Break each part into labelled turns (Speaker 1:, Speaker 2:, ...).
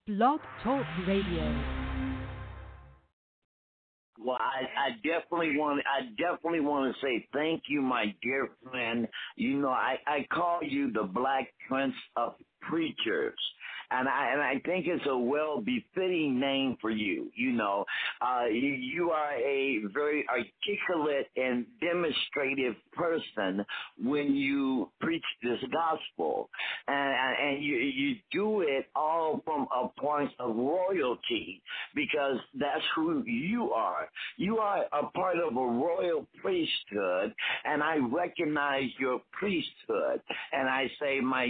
Speaker 1: Blog Talk Radio.
Speaker 2: Well, I definitely want to say thank you, my dear friend. You know, I call you the Black Prince of Preachers. And I think it's a well-befitting name for you. You know, you are a very articulate and demonstrative person when you preach this gospel, and you do it all from a point of royalty, because that's who you are. You are a part of a royal priesthood, and I recognize your priesthood, and I say my.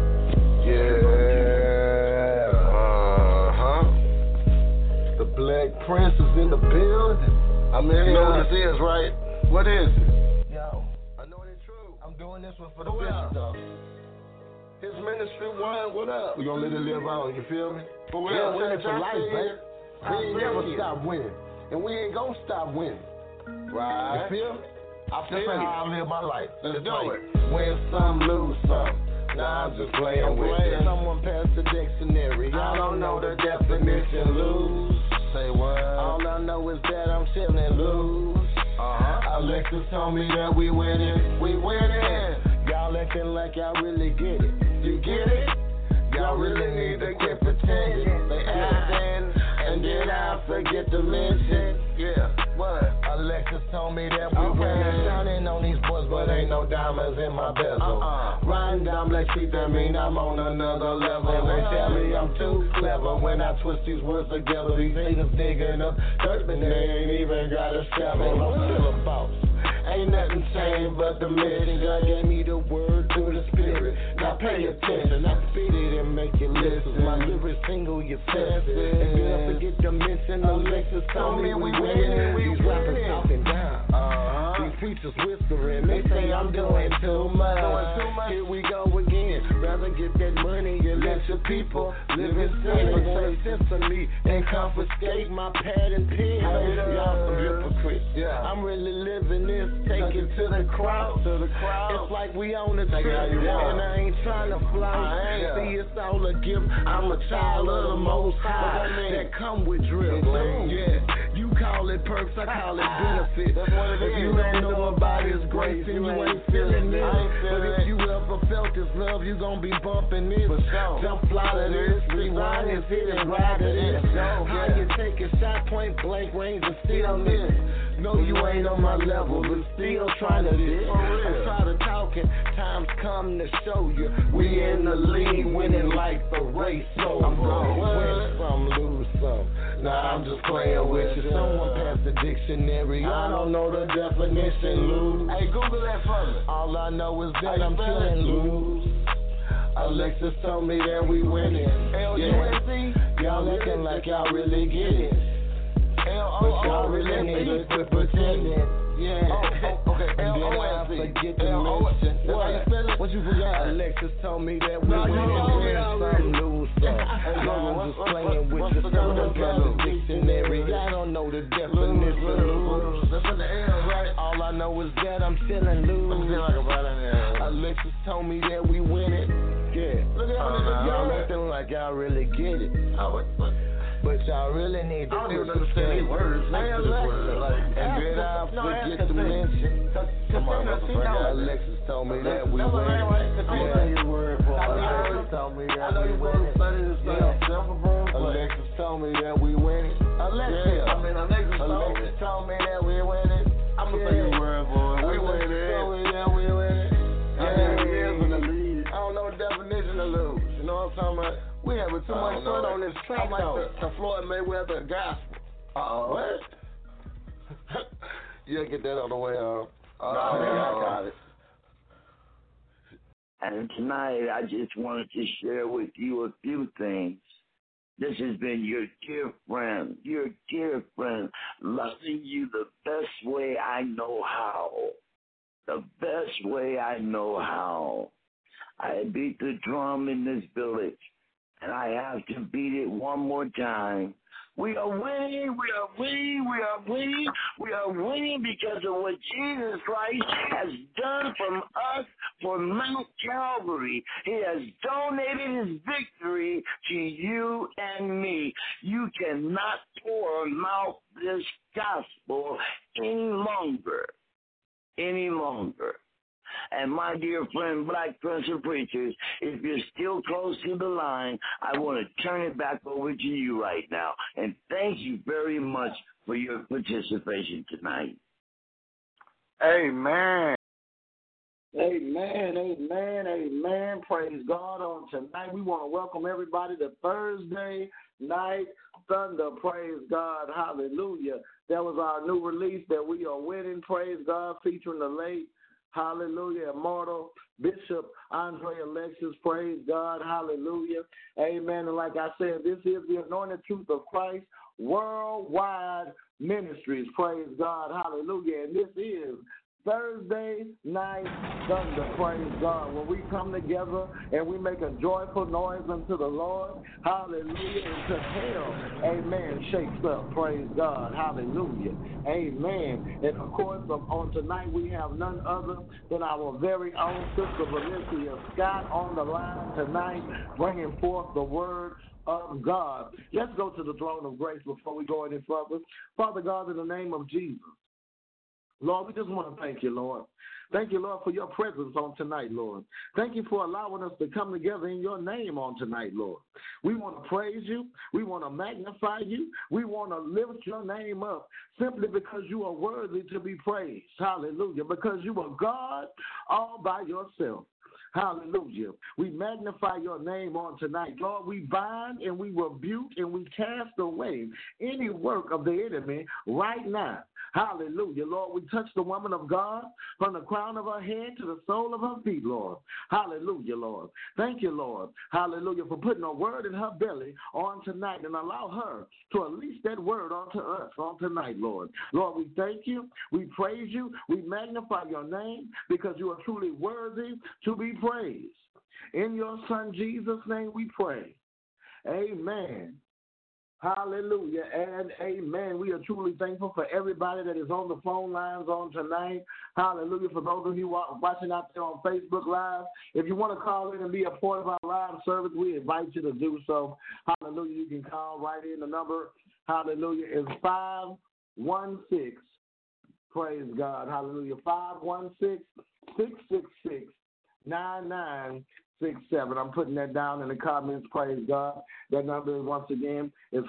Speaker 3: The Black Prince is in the building. I mean, you know what this is, right? What is it? Yo, I know it's true. I'm doing this one for the bishop, though. His ministry one, what up? We gonna let it live on, you feel me? But we're winning for life, man. We ain't never stop winning. And we ain't gonna stop winning. Right. You feel me? I feel how I live my life. Let's do it. Win some, lose some. Nah, I'm just playing with it. Someone passed the dictionary. I don't know the definition. Lose. Say what? All I know is that I'm chillin' loose. Alexis told me that we winning. We winning. Y'all acting like y'all really get it. You get it? Y'all really need to quit pretending. They acting, and then I forget to mention. Yeah, what? Alexis told me that we winning. Shining on these boys, but ain't no diamonds in my bezel. Riding down Black Street, that mean I'm on another level. They tell me I'm too clever when I twist these words together. These haters digging up dirt, but they ain't even got a shovel. I'm still a boss. Ain't nothing changed but the mission. God gave me the word through the spirit. Now pay attention. I spit it and make it listen. My lyrics single your senses. And don't forget to mention Alexis told me we winning. These rappers talking down. These preachers whispering. They say I'm doing too much. Here we go again. Rather get that money and let your people live in sin. Say sense to me and confiscate my pad and pen. Y'all some hypocrites. I'm really living this. Take it to the crowd. It's like we own it, and I ain't trying to fly. See, it's all a gift. I'm a child of the Most High. That come with drip. Yeah, you call it perks, I call it benefits. If you don't know about His grace, then you ain't feeling it. But if you ever felt His love, you gon' be bumping this. Jump fly to this, rewind this, hit and ride to this. How you take a shot, point blank range and still miss? No, you ain't on my level, but still trying to diss. I'm tired of talking, time's come to show you. We in the lead, winning like the race. So I'm gonna win some, lose some. Nah, I'm just playing with you. Someone passed the dictionary. I don't know the definition, lose. Hey, Google that for me. All I know is that I'm feeling loose. Alexis told me that we winning. Yeah. Y'all acting like y'all really get it. But y'all really need to quit pretending. Yeah. Okay. And then I forget to mention. What you forgot? Alexis told me that we win some, lose some. I'm just playing with you. Someone got a dictionary. I don't know the definition of lose. That's in the air, right? All I know is that I'm feeling loose. Alexis told me that we win it. Yeah. Y'all acting like y'all really get it. But y'all really need to. I don't even understand these words. And then I forget to mention. Come on, Alexis told me that we win. Alexis told me that we win. Alexis told me that we win. Alexis told me that we win it. I'm gonna say your word, boy. We win it. Told me that we win it. I don't know the definition of lose. You know what I'm talking about? We having too much fun on this track. I'm like the Floyd Mayweather gospel. What? You'll get that on the way home. I got it.
Speaker 2: And tonight, I just wanted to share with you a few things. This has been your dear friend, loving you the best way I know how. The best way I know how. I beat the drum in this village, and I have to beat it one more time We are winning, we are winning, we are winning. We are winning because of what Jesus Christ has done from us for Mount Calvary. He has donated his victory to you and me. You cannot pour out this gospel any longer. Any longer. And my dear friend, Black Prince of Preachers, if you're still close to the line, I want to turn it back over to you right now. And thank you very much for your participation tonight.
Speaker 3: Amen. Amen, amen, amen. Praise God on tonight. We want to welcome everybody to Thursday Night Thunder. Praise God. Hallelujah. That was our new release that we are winning. Praise God, featuring the late, hallelujah, immortal Bishop Andre Alexis. Praise God. Hallelujah. Amen. And like I said, this is the Anointed Truth of Christ Worldwide Ministries. Praise God. Hallelujah. And this is Thursday Night Thunder, praise God, when we come together and we make a joyful noise unto the Lord, hallelujah, until hell, amen, shakes up, praise God, hallelujah, amen. And of course, on tonight we have none other than our very own Sister Valencia Scott on the line tonight, bringing forth the word of God. Let's go to the throne of grace before we go any further. Father God, in the name of Jesus, Lord, we just want to thank you, Lord. Thank you, Lord, for your presence on tonight, Lord. Thank you for allowing us to come together in your name on tonight, Lord. We want to praise you. We want to magnify you. We want to lift your name up simply because you are worthy to be praised. Hallelujah. Because you are God all by yourself. Hallelujah. We magnify your name on tonight. Lord, we bind and we rebuke and we cast away any work of the enemy right now. Hallelujah. Lord, we touch the woman of God from the crown of her head to the sole of her feet, Lord. Hallelujah, Lord. Thank you, Lord. Hallelujah, for putting a word in her belly on tonight and allow her to unleash that word onto us on tonight, Lord. Lord, we thank you. We praise you. We magnify your name because you are truly worthy to be praised. In your Son Jesus' name we pray. Amen. Hallelujah and amen. We are truly thankful for everybody that is on the phone lines on tonight. Hallelujah. For those of you watching out there on Facebook Live, if you want to call in and be a part of our live service, we invite you to do so. Hallelujah. You can call right in. The number, hallelujah, is 516. Praise God. Hallelujah. 516-666-9967. I'm putting that down in the comments. Praise God. That number, once again, is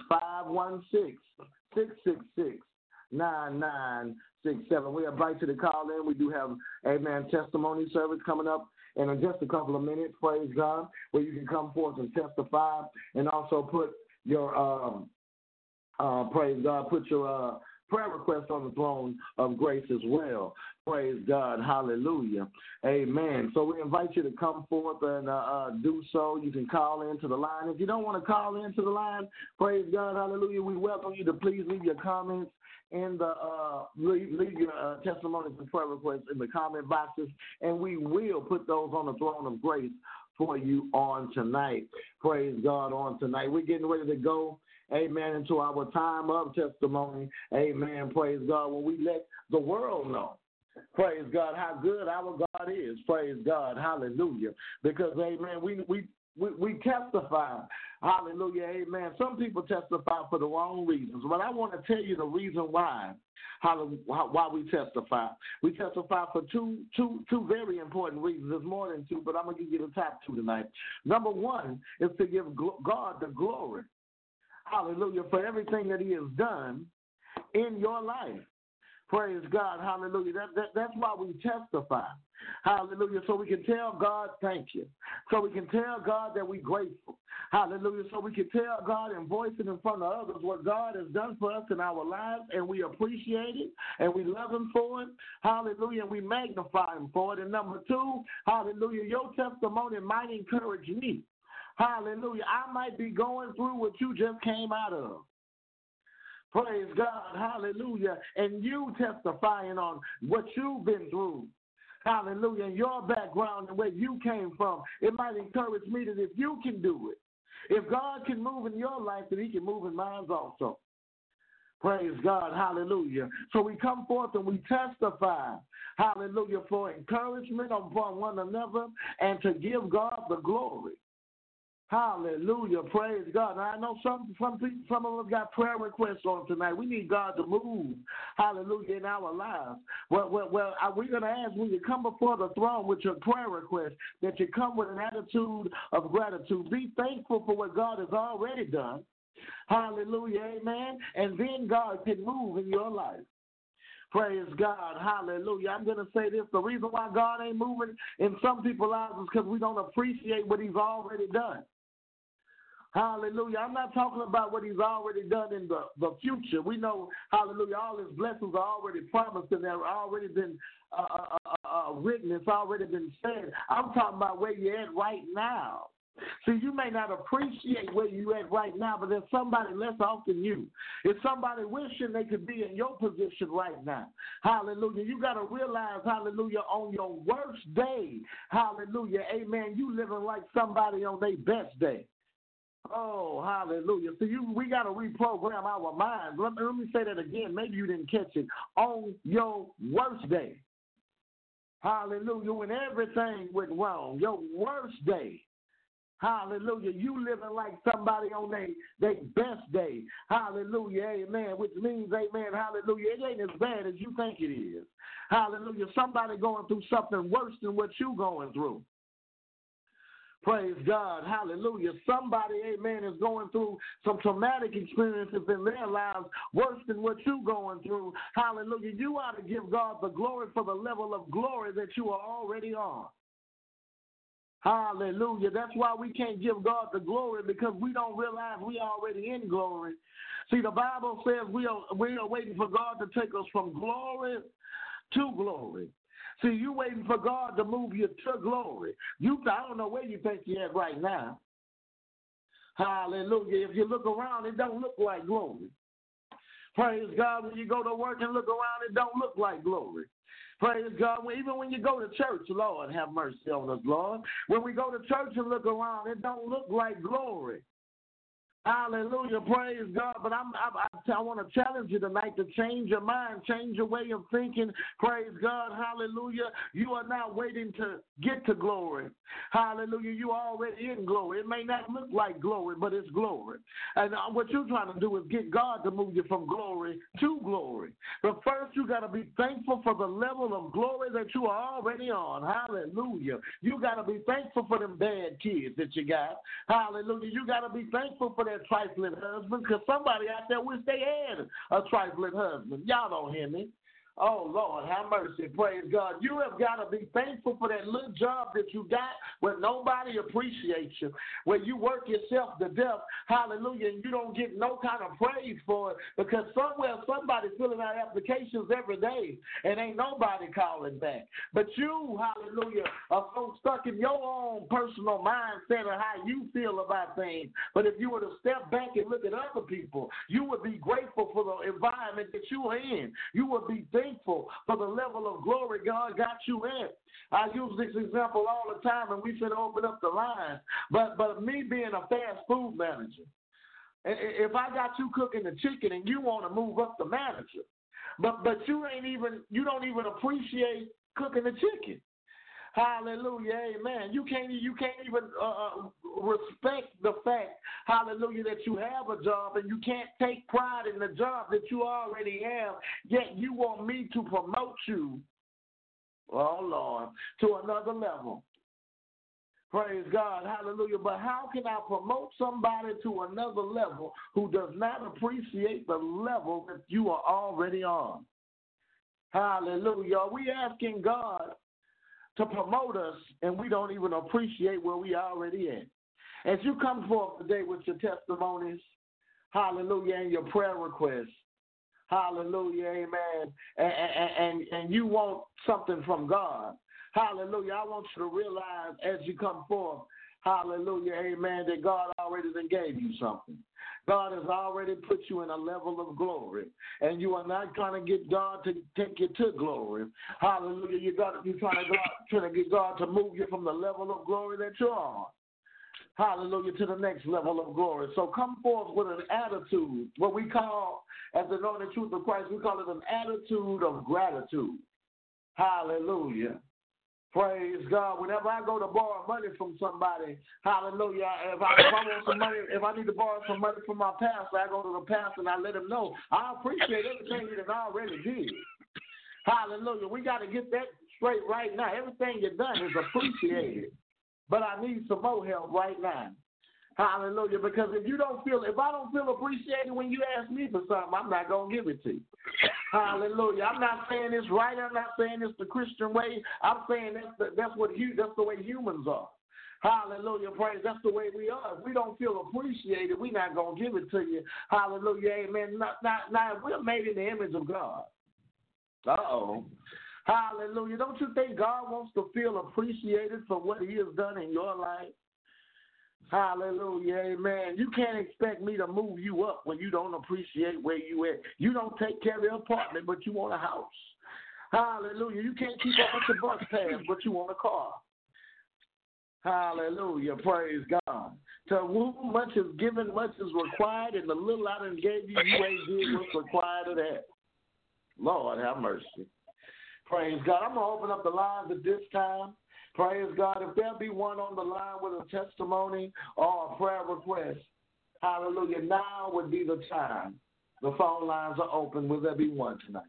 Speaker 3: 516-666-9967. We invite you to call in. We do have, amen, testimony service coming up in just a couple of minutes, praise God, where you can come forth and testify and also put your, praise God, put your prayer request on the throne of grace as well. Praise God. Hallelujah. Amen. So we invite you to come forth and do so. You can call into the line. If you don't want to call into the line, praise God. Hallelujah. We welcome you to please leave your comments in the leave your testimonies and prayer requests in the comment boxes, and we will put those on the throne of grace for you on tonight. Praise God on tonight. We're getting ready to go, amen, into our time of testimony. Amen. Praise God. When we let the world know, praise God, how good our God is. Praise God. Hallelujah. Because, amen, we testify. Hallelujah. Amen. Some people testify for the wrong reasons, but I want to tell you the reason why. Why we testify. We testify for two very important reasons. There's more than two, but I'm going to give you the top two tonight. Number one is to give God the glory. Hallelujah, for everything that he has done in your life. Praise God. Hallelujah. That's why we testify. Hallelujah. So we can tell God thank you. So we can tell God that we're grateful. Hallelujah. So we can tell God and voice it in front of others what God has done for us in our lives, and we appreciate it, and we love him for it. Hallelujah. And we magnify him for it. And number two, hallelujah, your testimony might encourage me. Hallelujah. I might be going through what you just came out of. Praise God. Hallelujah. And you testifying on what you've been through. Hallelujah. And your background and where you came from. It might encourage me that if you can do it,
Speaker 4: If God can move in your life, then he can move in mine also. Praise God. Hallelujah. So we come forth and we testify, hallelujah, for encouragement upon one another and to give God the glory. Hallelujah. Praise God. Now, I know some of us got prayer requests on tonight. We need God to move, hallelujah, in our lives. Well, we're going to ask when you come before the throne with your prayer request that you come with an attitude of gratitude. Be thankful for what God has already done. Hallelujah, amen. And then God can move in your life. Praise God, hallelujah. I'm going to say this. The reason why God ain't moving in some people's lives is because we don't appreciate what he's already done. Hallelujah. I'm not talking about what he's already done in the future. We know, hallelujah, all his blessings are already promised and they've already been written. It's already been said. I'm talking about where you're at right now. See, you may not appreciate where you're at right now, but there's somebody less off than you. It's somebody wishing they could be in your position right now. Hallelujah. You got to realize, hallelujah, on your worst day, hallelujah, amen, you living like somebody on their best day. Oh, hallelujah. So we got to reprogram our minds. Let me say that again. Maybe you didn't catch it. On your worst day. Hallelujah. When everything went wrong, your worst day. Hallelujah. You living like somebody on their best day. Hallelujah. Amen. Which means, amen, hallelujah, it ain't as bad as you think it is. Hallelujah. Somebody going through something worse than what you going through. Praise God. Hallelujah. Somebody, amen, is going through some traumatic experiences in their lives worse than what you're going through. Hallelujah. You ought to give God the glory for the level of glory that you are already on. Hallelujah. That's why we can't give God the glory, because we don't realize we are already in glory. See, the Bible says we are waiting for God to take us from glory to glory. See, you waiting for God to move you to glory. I don't know where you think you're at right now. Hallelujah. If you look around, it don't look like glory. Praise God. When you go to work and look around, it don't look like glory. Praise God. Even when you go to church, Lord, have mercy on us, Lord. When we go to church and look around, it don't look like glory. Hallelujah. Praise God. But I want to challenge you tonight to change your mind, change your way of thinking. Praise God. Hallelujah. You are not waiting to get to glory. Hallelujah. You are already in glory. It may not look like glory, but it's glory. And what you're trying to do is get God to move you from glory to glory. But first, you got to be thankful for the level of glory that you are already on. Hallelujah. You got to be thankful for them bad kids that you got. Hallelujah. You got to be thankful for that trifling husband, because somebody out there wish they had a trifling husband. Y'all don't hear me. Oh, Lord, have mercy. Praise God. You have got to be thankful for that little job that you got where nobody appreciates you, where you work yourself to death, hallelujah, and you don't get no kind of praise for it, because somewhere somebody's filling out applications every day and ain't nobody calling back. But you, hallelujah, are so stuck in your own personal mindset of how you feel about things. But if you were to step back and look at other people, you would be grateful for the environment that you are in. You would be thankful for the level of glory God got you in. I use this example all the time, and we should open up the line. But me being a fast food manager, if I got you cooking the chicken and you want to move up the manager, but you don't even appreciate cooking the chicken. Hallelujah, amen. You can't even respect the fact, hallelujah, that you have a job, and you can't take pride in the job that you already have, yet you want me to promote you, oh Lord, to another level. Praise God, hallelujah. But how can I promote somebody to another level who does not appreciate the level that you are already on? Hallelujah. Are we asking God to promote us, and we don't even appreciate where we already at? As you come forth today with your testimonies, hallelujah, and your prayer requests, hallelujah, amen, and you want something from God, hallelujah, I want you to realize as you come forth, hallelujah, amen, that God already done gave you something. God has already put you in a level of glory, and you are not trying to get God to take you to glory. Hallelujah. You're trying to get God to move you from the level of glory that you're on. hallelujah, to the next level of glory. So come forth with an attitude, what we call, as the Lord and truth of Christ, we call it an attitude of gratitude. Hallelujah. Praise God. Whenever I go to borrow money from somebody, hallelujah, if I want some money, if I need to borrow some money from my pastor, I go to the pastor and I let him know I appreciate everything he done already did. Hallelujah. We got to get that straight right now. Everything you've done is appreciated, but I need some more help right now. Hallelujah. Because if I don't feel appreciated when you ask me for something, I'm not going to give it to you. Hallelujah. I'm not saying it's right. I'm not saying it's the Christian way. I'm saying that's the way humans are. Hallelujah. Praise. That's the way we are. If we don't feel appreciated, we're not going to give it to you. Hallelujah. Amen. Now, we're made in the image of God. Uh-oh. Hallelujah. Don't you think God wants to feel appreciated for what he has done in your life? Hallelujah, amen. You can't expect me to move you up when you don't appreciate where you at. You don't take care of your apartment, but you want a house. Hallelujah. You can't keep up with the bus pass, but you want a car. Hallelujah, praise God. To whom much is given, much is required, and the little I done gave you, you ain't did what's required of that. Lord, have mercy. Praise God. I'm going to open up the lines at this time. Praise God. If there be one on the line with a testimony or a prayer request, hallelujah, now would be the time. The phone lines are open. Will there be one tonight?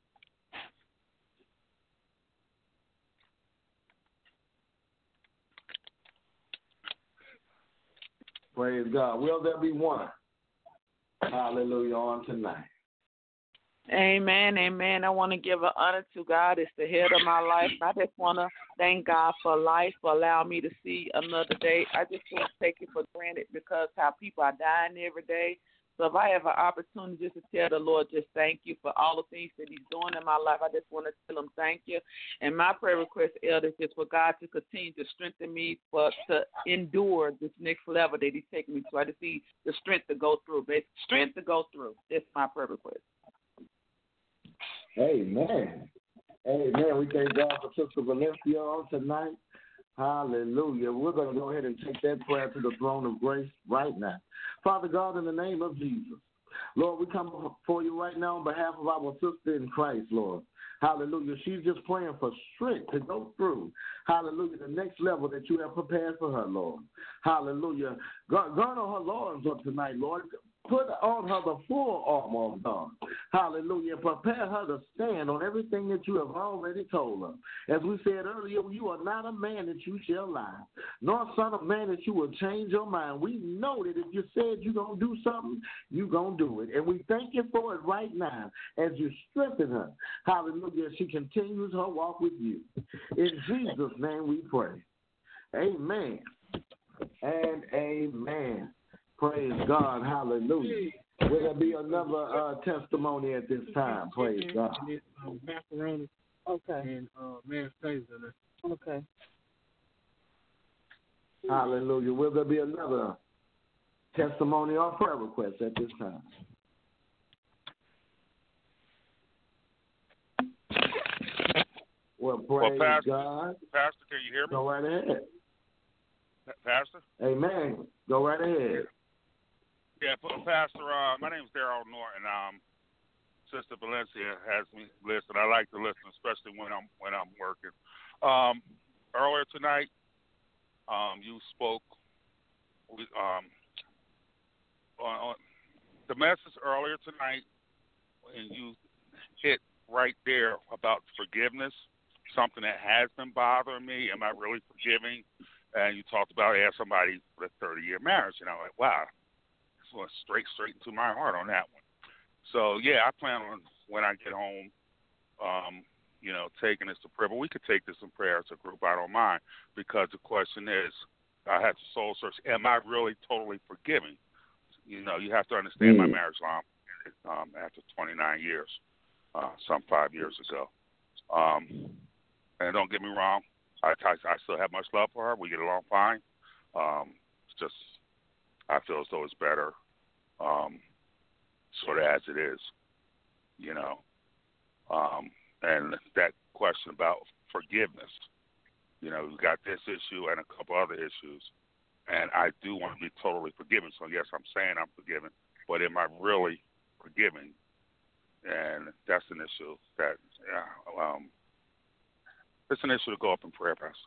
Speaker 4: Praise God. Will there be one? Hallelujah on tonight.
Speaker 5: Amen, amen. I want to give an honor to God. It's the head of my life. I just want to thank God for life, for allowing me to see another day. I just can't take it for granted because how people are dying every day. So if I have an opportunity just to tell the Lord just thank you for all the things that he's doing in my life, I just want to tell him thank you. And my prayer request, elders, is for God to continue to strengthen me to endure this next level that he's taking me to. I just need the strength to go through. Strength to go through. That's my prayer request.
Speaker 4: Amen. Amen. We thank God for Sister Valencia on tonight. Hallelujah. We're going to go ahead and take that prayer to the throne of grace right now. Father God, in the name of Jesus, Lord, we come before you right now on behalf of our sister in Christ, Lord. Hallelujah. She's just praying for strength to go through. Hallelujah. The next level that you have prepared for her, Lord. Hallelujah. Guard on her loins up tonight, Lord. Put on her the full armor of God. Hallelujah. Prepare her to stand on everything that you have already told her. As we said earlier, you are not a man that you shall lie, nor son of man that you will change your mind. We know that if you said you're going to do something, you're going to do it. And we thank you for it right now as you strengthen her. Hallelujah. As she continues her walk with you. In Jesus' name we pray. Amen and amen. Praise God. Hallelujah. Will there be another testimony at this time? Praise God.
Speaker 6: Macaroni. Okay. And mashed potatoes in there. Okay.
Speaker 4: Hallelujah. Will there be another testimony or prayer request at this time? Well, praise God.
Speaker 7: Pastor, can you hear me?
Speaker 4: Go right ahead.
Speaker 7: Pastor?
Speaker 4: Amen. Go right ahead.
Speaker 7: Yeah, Pastor, my name is Darrell Norton. Sister Valencia has me listed. I like to listen, especially when I'm working. Earlier tonight, you spoke on the message earlier tonight, and you hit right there about forgiveness, something that has been bothering me. Am I really forgiving? And you talked about somebody with a 30-year marriage, and I'm like, wow. Went straight into my heart on that one. So yeah, I plan on when I get home, taking this to prayer. But we could take this in prayer as a group. I don't mind, because the question is, I have to soul search. Am I really totally forgiving? You have to understand my marriage after 29 years, some 5 years ago. And don't get me wrong, I still have much love for her. We get along fine. It's just I feel as though it's better, sort of as it is, And that question about forgiveness, we've got this issue and a couple other issues. And I do want to be totally forgiven. So, yes, I'm saying I'm forgiven, but am I really forgiving? And that's an issue that, it's an issue to go up in prayer, Pastor.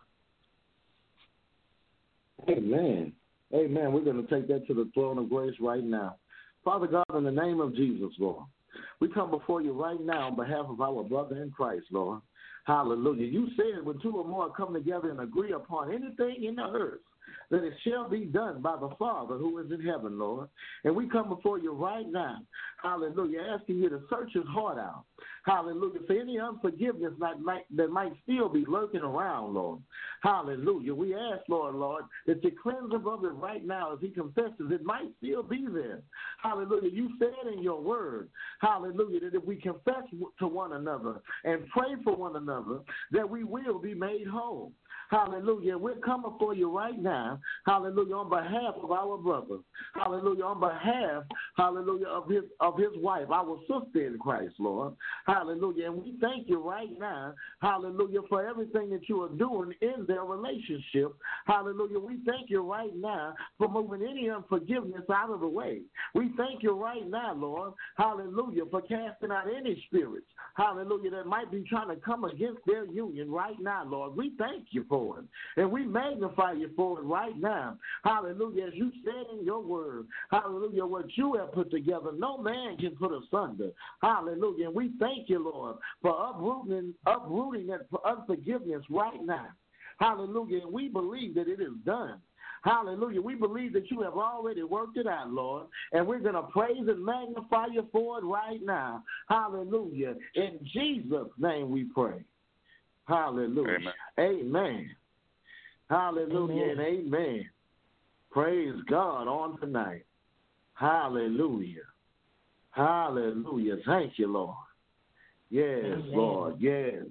Speaker 4: Amen. Amen. We're going to take that to the throne of grace right now. Father God, in the name of Jesus, Lord, we come before you right now on behalf of our brother in Christ, Lord. Hallelujah. You said when two or more come together and agree upon anything in the earth, that it shall be done by the Father who is in heaven, Lord. And we come before you right now, hallelujah, asking you to search his heart out. Hallelujah. For any unforgiveness that might still be lurking around, Lord. Hallelujah. We ask, Lord, that you cleanse him of it right now as he confesses. It might still be there. Hallelujah. You said in your word, hallelujah, that if we confess to one another and pray for one another, that we will be made whole. Hallelujah. We're coming for you right now. Hallelujah. On behalf of our brother. Hallelujah. On behalf, hallelujah, of his wife, our sister in Christ, Lord. Hallelujah. And we thank you right now. Hallelujah. For everything that you are doing in their relationship. Hallelujah. We thank you right now for moving any unforgiveness out of the way. We thank you right now, Lord. Hallelujah. For casting out any spirits. Hallelujah. That might be trying to come against their union right now, Lord. We thank you for it. And we magnify you for it right now. Hallelujah. As you said in your word, hallelujah, what you have put together, no man can put asunder. Hallelujah. And we thank you, Lord, for uprooting that unforgiveness right now. Hallelujah. And we believe that it is done. Hallelujah. We believe that you have already worked it out, Lord, and we're going to praise and magnify you for it right now. Hallelujah. In Jesus' name we pray. Hallelujah. Amen. Hallelujah and amen. Praise God on tonight. Hallelujah. Hallelujah. Thank you, Lord. Yes, amen. Lord. Yes,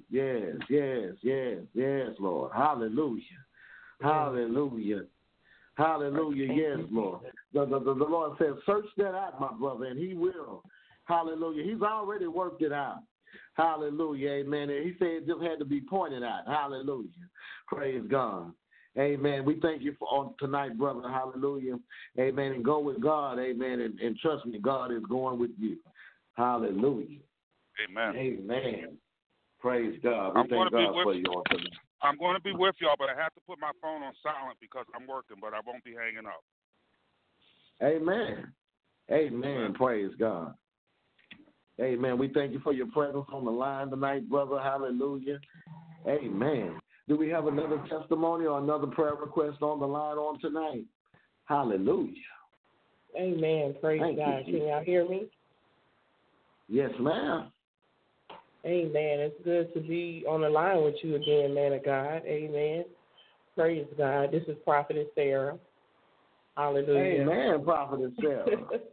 Speaker 4: Lord. Hallelujah. Hallelujah. Hallelujah. Yes, Lord. The Lord says, search that out, my brother, and he will. Hallelujah. He's already worked it out. Hallelujah. Amen. And he said it just had to be pointed out. Hallelujah. Praise God. Amen. We thank you for on tonight, brother. Hallelujah. Amen. And go with God. Amen. And trust me, God is going with you. Hallelujah.
Speaker 7: Amen.
Speaker 4: Amen. Praise God. We thank God for you on tonight.
Speaker 7: I'm going to be with y'all, but I have to put my phone on silent because I'm working, but I won't be hanging up.
Speaker 4: Amen. Amen. Praise God. Amen. We thank you for your presence on the line tonight, brother. Hallelujah. Amen. Do we have another testimony or another prayer request on the line on tonight? Hallelujah.
Speaker 8: Amen. Praise God. Can y'all hear me?
Speaker 4: Yes, ma'am.
Speaker 8: Amen. It's good to be on the line with you again, man of God. Amen. Praise God. This is Prophetess Sarah. Hallelujah.
Speaker 4: Amen, Prophetess Sarah.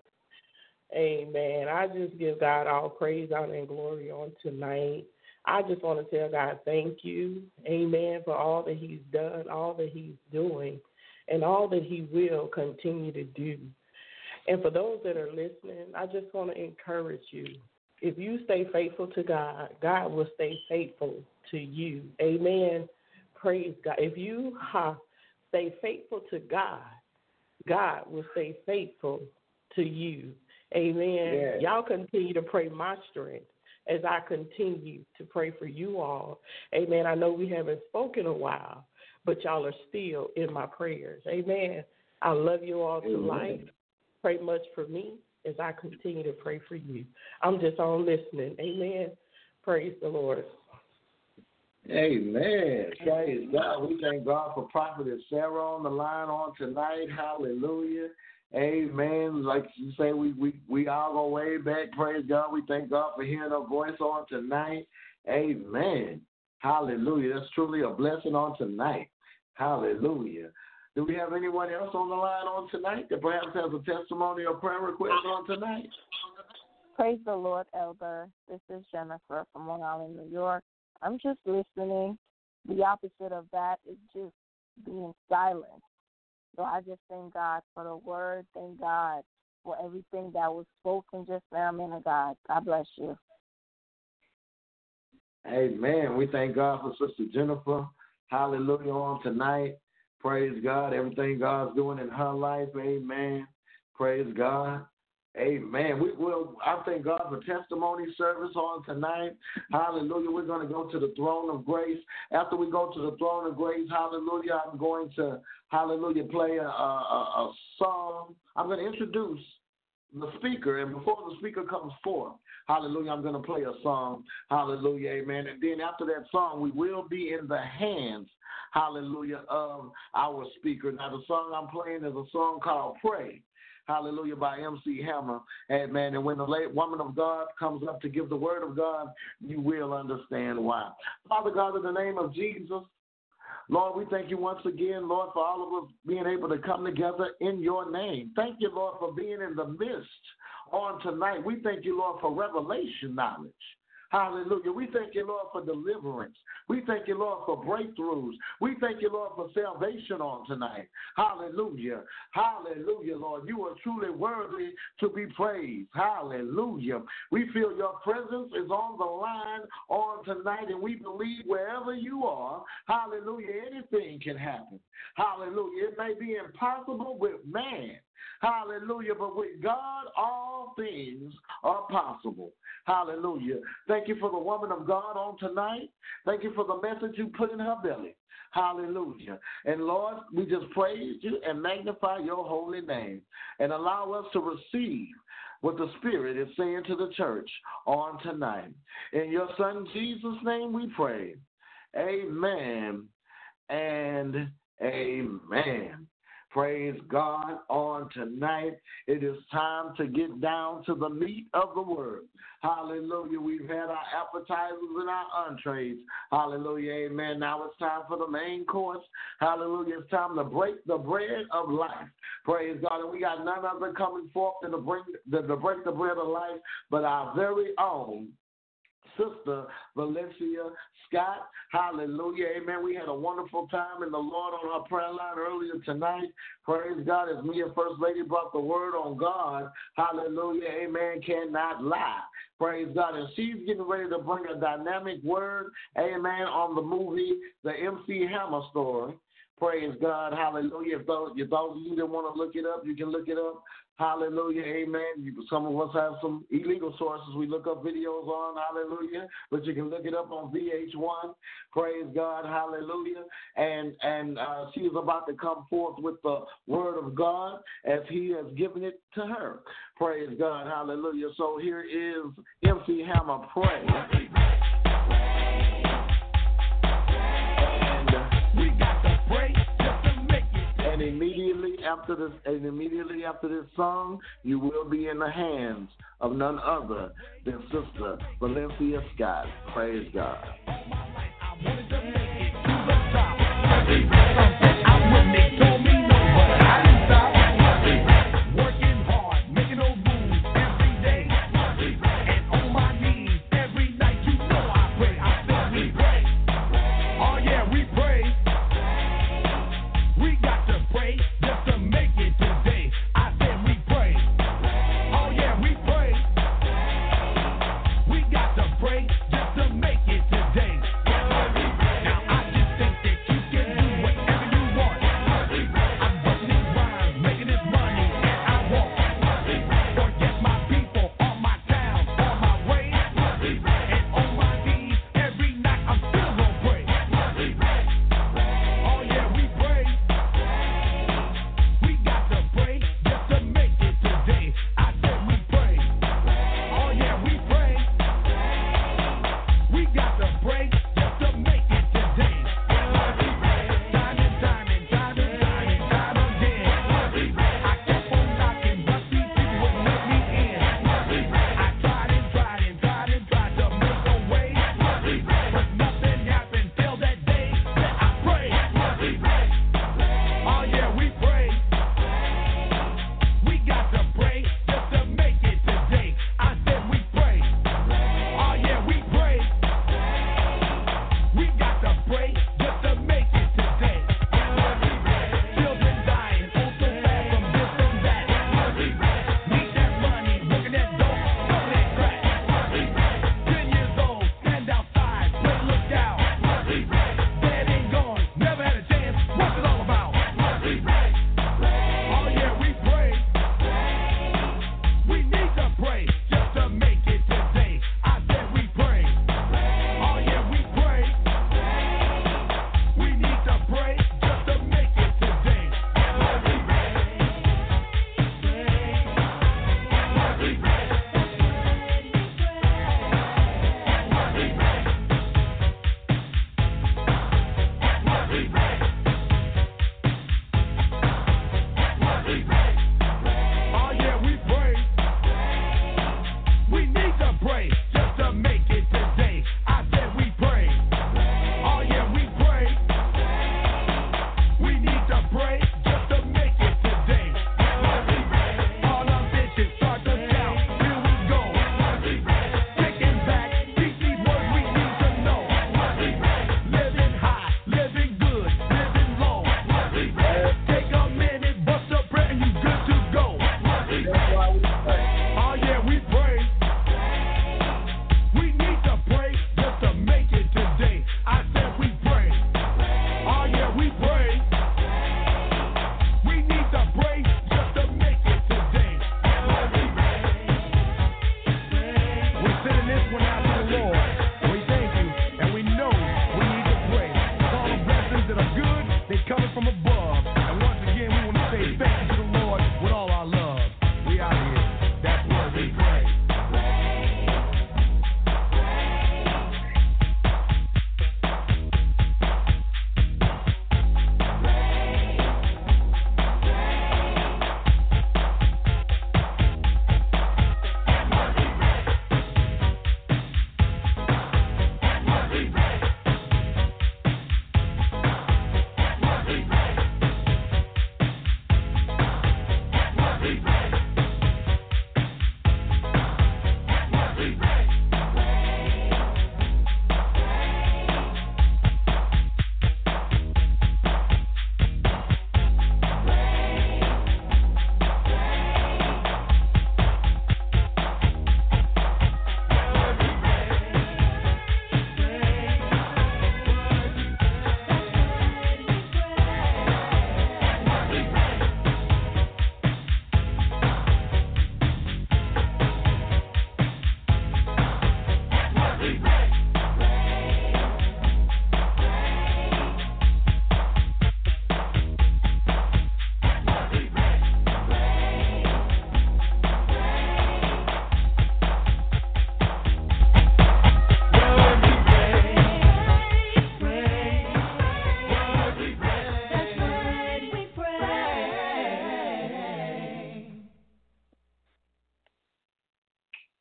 Speaker 8: Amen. I just give God all praise, honor, and glory on tonight. I just want to tell God thank you, amen, for all that he's done, all that he's doing, and all that he will continue to do. And for those that are listening, I just want to encourage you. If you stay faithful to God, God will stay faithful to you. Amen. Praise God. If you stay faithful to God, God will stay faithful to you. Amen.
Speaker 4: Yes.
Speaker 8: Y'all continue to pray my strength as I continue to pray for you all. Amen. I know we haven't spoken a while, but y'all are still in my prayers. Amen. I love you all to life. Pray much for me as I continue to pray for you. I'm just on listening. Amen. Praise the Lord.
Speaker 4: Amen. Praise God. We thank God for Prophetess Sarah on the line on tonight. Hallelujah. Amen. Like you say, we all go way back. Praise God. We thank God for hearing her voice on tonight. Amen. Hallelujah. That's truly a blessing on tonight. Hallelujah. Do we have anyone else on the line on tonight that perhaps has a testimony or prayer request on tonight?
Speaker 9: Praise the Lord, Elder. This is Jennifer from Long Island, New York. I'm just listening. The opposite of that is just being silent. So I just thank God for the word. Thank God for everything that was spoken just now, man of God. God bless you.
Speaker 4: Amen. We thank God for Sister Jennifer. Hallelujah on tonight. Praise God. Everything God's doing in her life. Amen. Praise God. Amen. I thank God for testimony service on tonight. Hallelujah. We're going to go to the throne of grace. After we go to the throne of grace, hallelujah, I'm going to, hallelujah, play a song. I'm going to introduce the speaker, and before the speaker comes forth, hallelujah, I'm going to play a song. Hallelujah, amen. And then after that song, we will be in the hands, hallelujah, of our speaker. Now, the song I'm playing is a song called Pray. Hallelujah, by MC Hammer. Amen. And when the woman of God comes up to give the word of God, you will understand why. Father God, in the name of Jesus, Lord, we thank you once again, Lord, for all of us being able to come together in your name. Thank you, Lord, for being in the midst on tonight. We thank you, Lord, for revelation knowledge. Hallelujah. We thank you, Lord, for deliverance. We thank you, Lord, for breakthroughs. We thank you, Lord, for salvation on tonight. Hallelujah. Hallelujah, Lord. You are truly worthy to be praised. Hallelujah. We feel your presence is on the line on tonight, and we believe wherever you are, hallelujah, anything can happen. Hallelujah. It may be impossible with man. Hallelujah. But with God, all things are possible. Hallelujah. Thank you for the woman of God on tonight. Thank you for the message you put in her belly. Hallelujah. And Lord, we just praise you and magnify your holy name and allow us to receive what the Spirit is saying to the church on tonight. In your Son Jesus' name we pray. Amen and amen. Praise God on tonight. It is time to get down to the meat of the word. Hallelujah. We've had our appetizers and our entrees. Hallelujah. Amen. Now it's time for the main course. Hallelujah. It's time to break the bread of life. Praise God. And we got none other coming forth than to break the bread of life but our very own Sister Valencia Scott. Hallelujah. Amen. We had a wonderful time in the Lord on our prayer line earlier tonight. Praise God. As me and First Lady brought the word on God. Hallelujah. Amen. Cannot lie. Praise God. And she's getting ready to bring a dynamic word. Amen. On the movie, The MC Hammer Story. Praise God. Hallelujah. If those of you that want to look it up, you can look it up. Hallelujah. Amen. Some of us have some illegal sources we look up videos on. Hallelujah. But you can look it up on VH1. Praise God. Hallelujah. And she is about to come forth with the word of God as he has given it to her. Praise God. Hallelujah. So here is MC Hammer Pray. And immediately after this song, you will be in the hands of none other than Sister Valencia Scott. Praise God.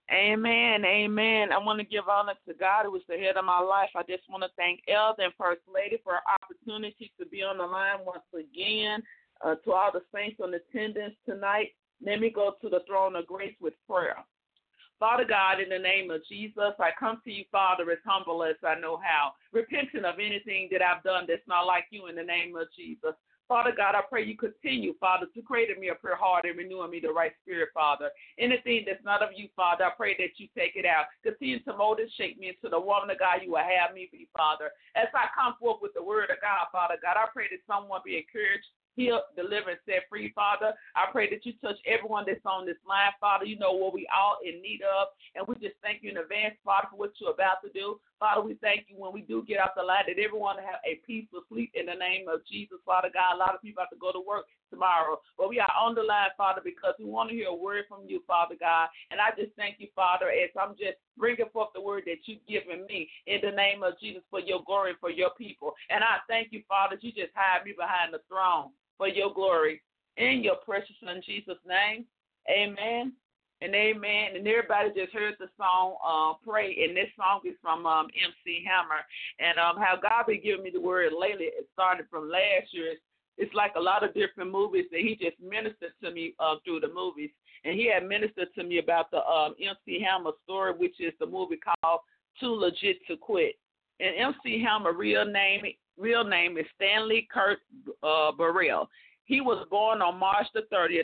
Speaker 5: Amen, amen. I want to give honor to God who is the head of my life. I just want to thank Elder and First Lady for our opportunity to be on the line once again. To all the saints on attendance tonight, let me go to the throne of grace with prayer. Father God, in the name of Jesus, I come to you, Father, as humble as I know how, repenting of anything that I've done that's not like you in the name of Jesus. Father God, I pray you continue, Father, to create in me a pure heart and renew in me the right spirit, Father. Anything that's not of you, Father, I pray that you take it out. Continue to mold and shape me into the woman of God you will have me be, Father. As I come forth with the word of God, Father God, I pray that someone be encouraged, healed, delivered, and set free, Father. I pray that you touch everyone that's on this line, Father. You know what we all in need of, and we just thank you in advance, Father, for what you're about to do. Father, we thank you when we do get off the line that everyone have a peaceful sleep in the name of Jesus, Father God. A lot of people have to go to work tomorrow, but we are on the line, Father, because we want to hear a word from you, Father God. And I just thank you, Father, as I'm just bringing forth the word that you've given me in the name of Jesus for your glory and for your people. And I thank you, Father, that you just hide me behind the throne for your glory. In your precious Son, Jesus' name, amen and amen. And everybody just heard the song, Pray, and this song is from MC Hammer. And how God been giving me the word lately, it started from last year. It's like a lot of different movies that he just ministered to me through the movies. And he had ministered to me about the MC Hammer story, which is the movie called Too Legit to Quit. And MC Hammer real name is Stanley Kurt Burrell. He was born on March the 30th,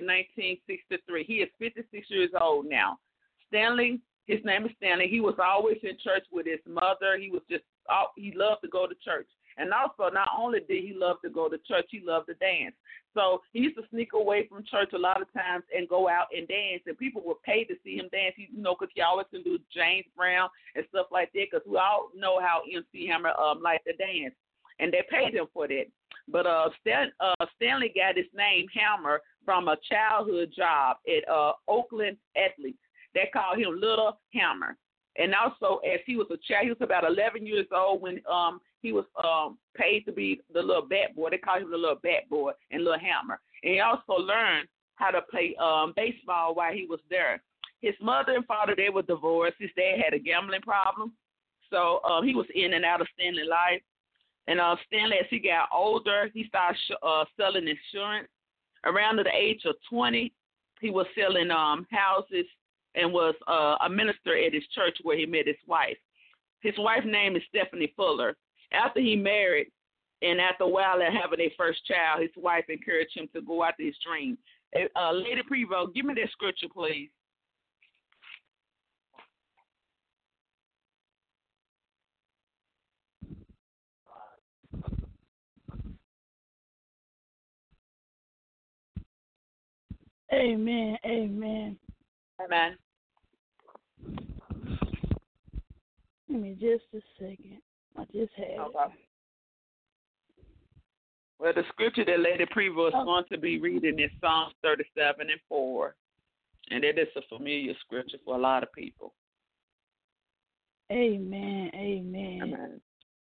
Speaker 5: 1963. He is 56 years old now. Stanley, his name is Stanley. He was always in church with his mother. He loved to go to church. And also, not only did he love to go to church, he loved to dance. So he used to sneak away from church a lot of times and go out and dance. And people were paid to see him dance, because he always can do James Brown and stuff like that, because we all know how MC Hammer liked to dance. And they paid him for that. But Stanley got his name Hammer from a childhood job at Oakland Athletes. They called him Little Hammer. And also, as he was a child, he was about 11 years old when he was paid to be the little bat boy. They called him the little bat boy and Little Hammer. And he also learned how to play baseball while he was there. His mother and father, they were divorced. His dad had a gambling problem. So he was in and out of Stanley's life. And Stanley, as he got older, he started selling insurance. Around the age of 20, he was selling houses and was a minister at his church where he met his wife. His wife's name is Stephanie Fuller. After he married and after a while of having their first child, his wife encouraged him to go after his dream. Lady Prevost, give me that scripture, please.
Speaker 10: Amen. Amen.
Speaker 5: Amen.
Speaker 10: Give me just a second. I just had it.
Speaker 5: Well, the scripture that Lady Prevost is going to be reading is Psalms 37:4. And it is a familiar scripture for a lot of people.
Speaker 10: Amen. Amen.
Speaker 5: Amen.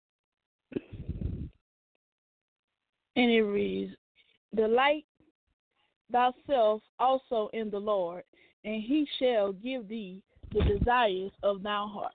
Speaker 10: And it reads, Delight thyself also in the Lord, and he shall give thee the desires of thy heart.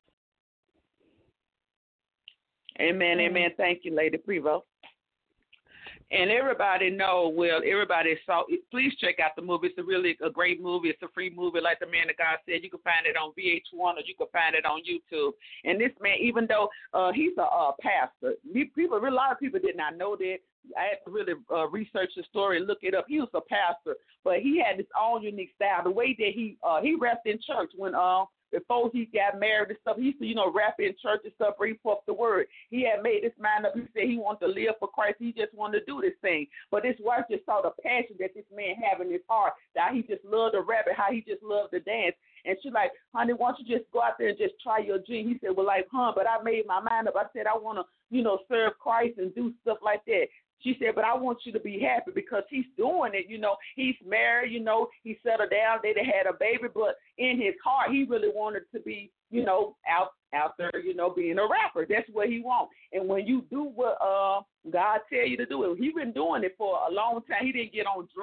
Speaker 5: Amen, amen. Thank you, Lady Prevost. And everybody everybody saw it. Please check out the movie. It's a great movie. It's a free movie. Like the man of God said, you can find it on VH1 or you can find it on YouTube. And this man, even though he's a pastor, a lot of people did not know that. I had to really research the story and look it up. He was a pastor, but he had his own unique style. The way that he rapped in church when before he got married and stuff, he used to, rap in church and stuff, bring forth the word. He had made his mind up. He said he wanted to live for Christ. He just wanted to do this thing. But his wife just saw the passion that this man had in his heart, that he just loved to rap and how he just loved to dance. And she's like, honey, why don't you just go out there and just try your dream? He said, well, but I made my mind up. I said, I want to, serve Christ and do stuff like that. She said, but I want you to be happy because he's doing it. He's married, he settled down. They had a baby, but in his heart, he really wanted to be, out there, being a rapper. That's what he wants. And when you do what God tell you to do, he's been doing it for a long time. He didn't get on drugs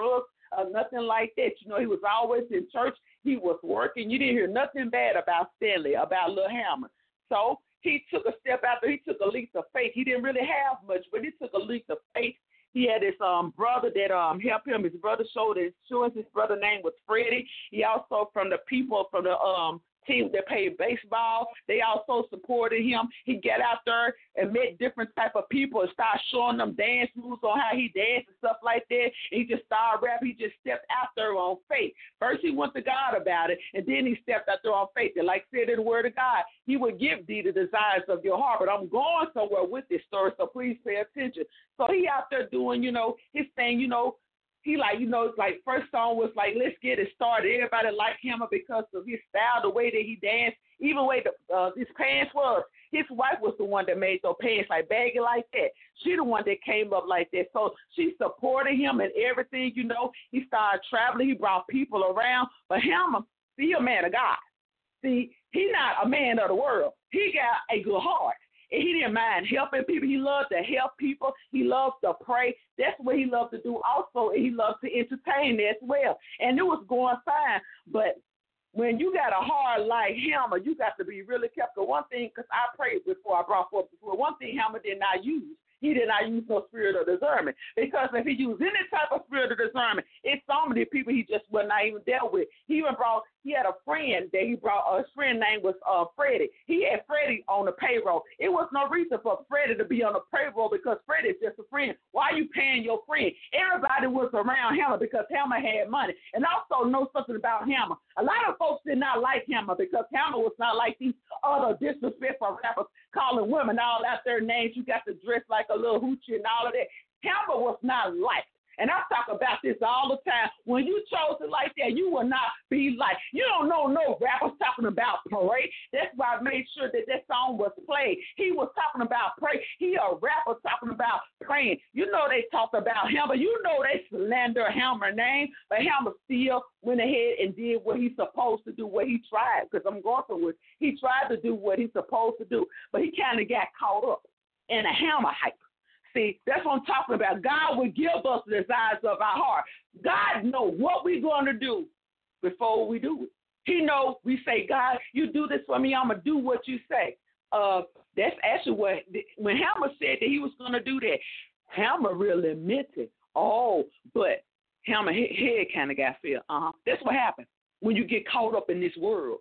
Speaker 5: nothing like that. You know, he was always in church. He was working. You didn't hear nothing bad about Stanley, about Lil Hammer. So he took a step out there. He took a leap of faith. He didn't really have much, but he took a leap of faith. He had his brother that helped him. His brother showed his insurance. His brother's name was Freddie. He also, from the people from the team that played baseball, they also supported him. He got out there and met different type of people and started showing them dance moves on how he danced and stuff like that. And he just started rapping. He just stepped out there on faith. First he went to God about it, and then he stepped out there on faith. And like said in the word of God, he would give thee the desires of your heart. But I'm going somewhere with this story, so please pay attention. So he out there doing, his thing, he it's like first song was like, let's get it started. Everybody liked him because of his style, the way that he danced, even the way his pants was. His wife was the one that made those pants like baggy like that. She the one that came up like that. So she supported him and everything, He started traveling. He brought people around. But him, he a man of God. See, he not a man of the world. He got a good heart. And he didn't mind helping people. He loved to help people. He loved to pray. That's what he loved to do also. And he loved to entertain as well. And it was going fine. But when you got a heart like Hammer, you got to be really careful. One thing, because I prayed before I brought forth before, one thing Hammer did not use. He did not use no spirit of discernment. Because if he used any type of spirit of discernment, it's so many people he just was not even dealt with. He had a friend that he brought, his friend name was Freddie. He had Freddie on the payroll. It was no reason for Freddie to be on the payroll because Freddie's just a friend. Why are you paying your friend? Everybody was around Hammer because Hammer had money. And also know something about Hammer. A lot of folks did not like Hammer because Hammer was not like these other disrespectful rappers calling women all out their names. You got to dress like a little hoochie and all of that. Hammer was not liked. And I talk about this all the time. When you chose it like that, you will not be like, you don't know no rappers talking about parade. That's why I made sure that song was played. He was talking about pray. He a rapper talking about praying. They talked about Hammer. They slander Hammer name, but Hammer still went ahead and did what he's supposed to do, what he tried, because I'm going through it. He tried to do what he's supposed to do, but he kind of got caught up in a Hammer hype. See, that's what I'm talking about. God will give us the desires of our heart. God knows what we're going to do before we do it. He knows we say, God, you do this for me, I'm going to do what you say. That's actually when Hammer said that he was going to do that, Hammer really meant it. Oh, but Hammer head kind of got filled. That's what happens when you get caught up in this world.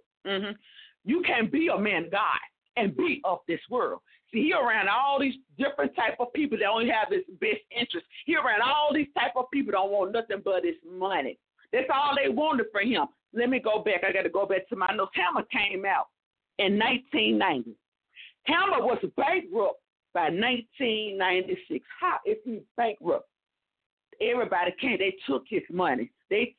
Speaker 5: You can't be a man of God and be of this world. See, he around all these different type of people that only have his best interest. He around all these type of people that don't want nothing but his money. That's all they wanted for him. Let me go back. I got to go back to my notes. Hammer came out in 1990. Hammer was bankrupt by 1996. How is he bankrupt? Everybody came. They took his money.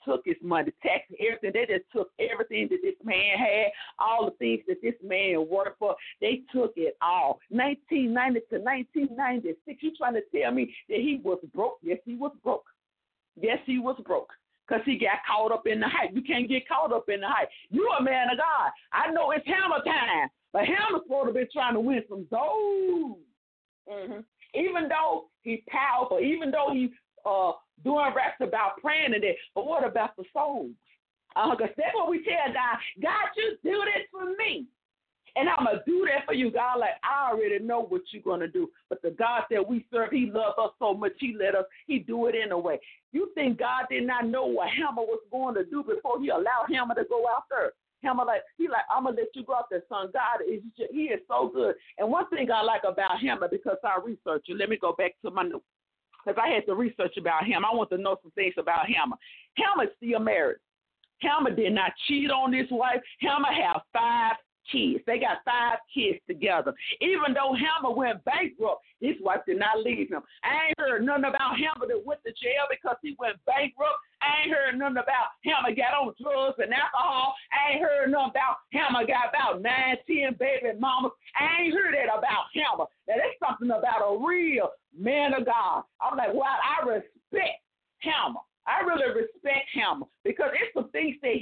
Speaker 5: Taxes, everything. They just took everything that this man had, all the things that this man worked for. They took it all. 1990 to 1996. You trying to tell me that he was broke? Yes, he was broke. Because he got caught up in the hype. You can't get caught up in the hype. You a man of God. I know it's Hammer time, but Hammer's supposed to be trying to win some souls. Even though he's powerful, even though he's doing raps about praying and that, but what about the souls? Because that's what we tell God. God, you do this for me, and I'm going to do that for you. God, like, I already know what you're going to do. But the God that we serve, he loves us so much, he do it anyway. You think God did not know what Hammer was going to do before he allowed Hammer to go out there? Hammer, I'm going to let you go out there, son. God, he is so good. And one thing I like about Hammer, because I researched it, let me go back to my notes, because I had to research about him. I want to know some things about Hammer. Hammer's still married. Hammer did not cheat on his wife. Hammer have 5 kids. They got 5 kids together. Even though Hammer went bankrupt, his wife did not leave him. I ain't heard nothing about Hammer that went to jail because he went bankrupt. I ain't heard nothing about Hammer got on drugs and alcohol. I ain't heard nothing about Hammer got about 9, 10 baby mamas. I ain't heard that about Hammer. Now, that's something about a real man of God. I'm like, wow, I respect Hammer. I really respect Hammer because it's some things that he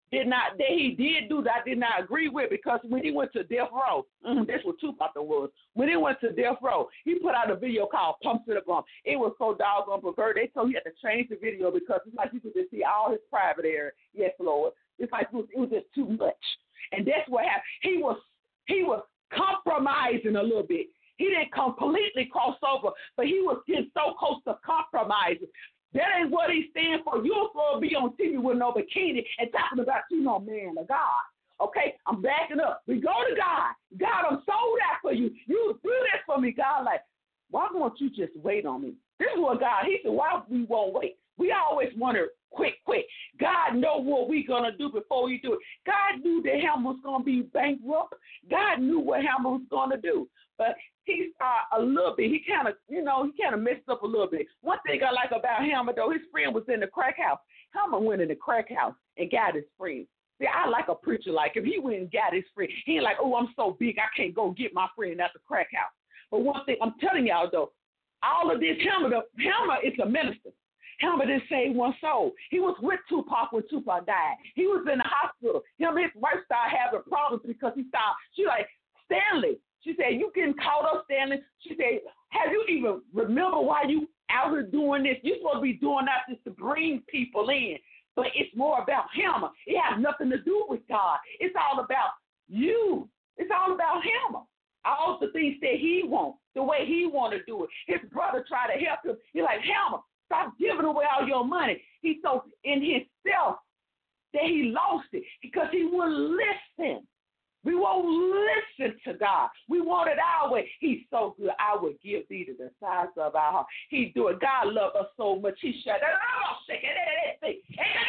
Speaker 5: he did do that I did not agree with, because when he went to death row, that's what Tupac was. When he went to death row, he put out a video called Pump to the Bump. It was so doggone perverted. They told he had to change the video because it's like you could just see all his private area. Yes, Lord. It's like it was just too much. And that's what happened. He was compromising a little bit. He didn't completely cross over, but he was getting so close to compromising. That ain't what he's standing for. You're supposed to be on TV with no bikini and talking about you know man of God. Okay, I'm backing up. We go to God. God, I'm sold out for you. You do this for me. God, like, why won't you just wait on me? This is what God, he said, why we won't wait? We always wonder, quick. God know what we going to do before we do it. God knew that Hammer was going to be bankrupt. God knew what Hammer was going to do. But he a little bit, he kind of messed up a little bit. One thing I like about Hammer, though, his friend was in the crack house. Hammer went in the crack house and got his friend. See, I like a preacher like him. He went and got his friend. He ain't like, oh, I'm so big, I can't go get my friend at the crack house. But one thing I'm telling y'all, though, all of this, Hammer is a minister. Hammer didn't save one soul. He was with Tupac when Tupac died. He was in the hospital. His wife started having problems because she like, Stanley. She said, you getting caught up, Stanley. She said, have you even remember why you out here doing this? You're supposed to be doing that just to bring people in. But it's more about Hammer. It has nothing to do with God. It's all about you. It's all about Hammer. All the things that he wants, the way he want to do it. His brother tried to help him. He's like, Hammer, stop giving away all your money. He's so in himself that he lost it because he wouldn't listen. We won't listen to God. We want it our way. He's so good. I would give thee to the size of our heart. He do it. God loves us so much. He shut it.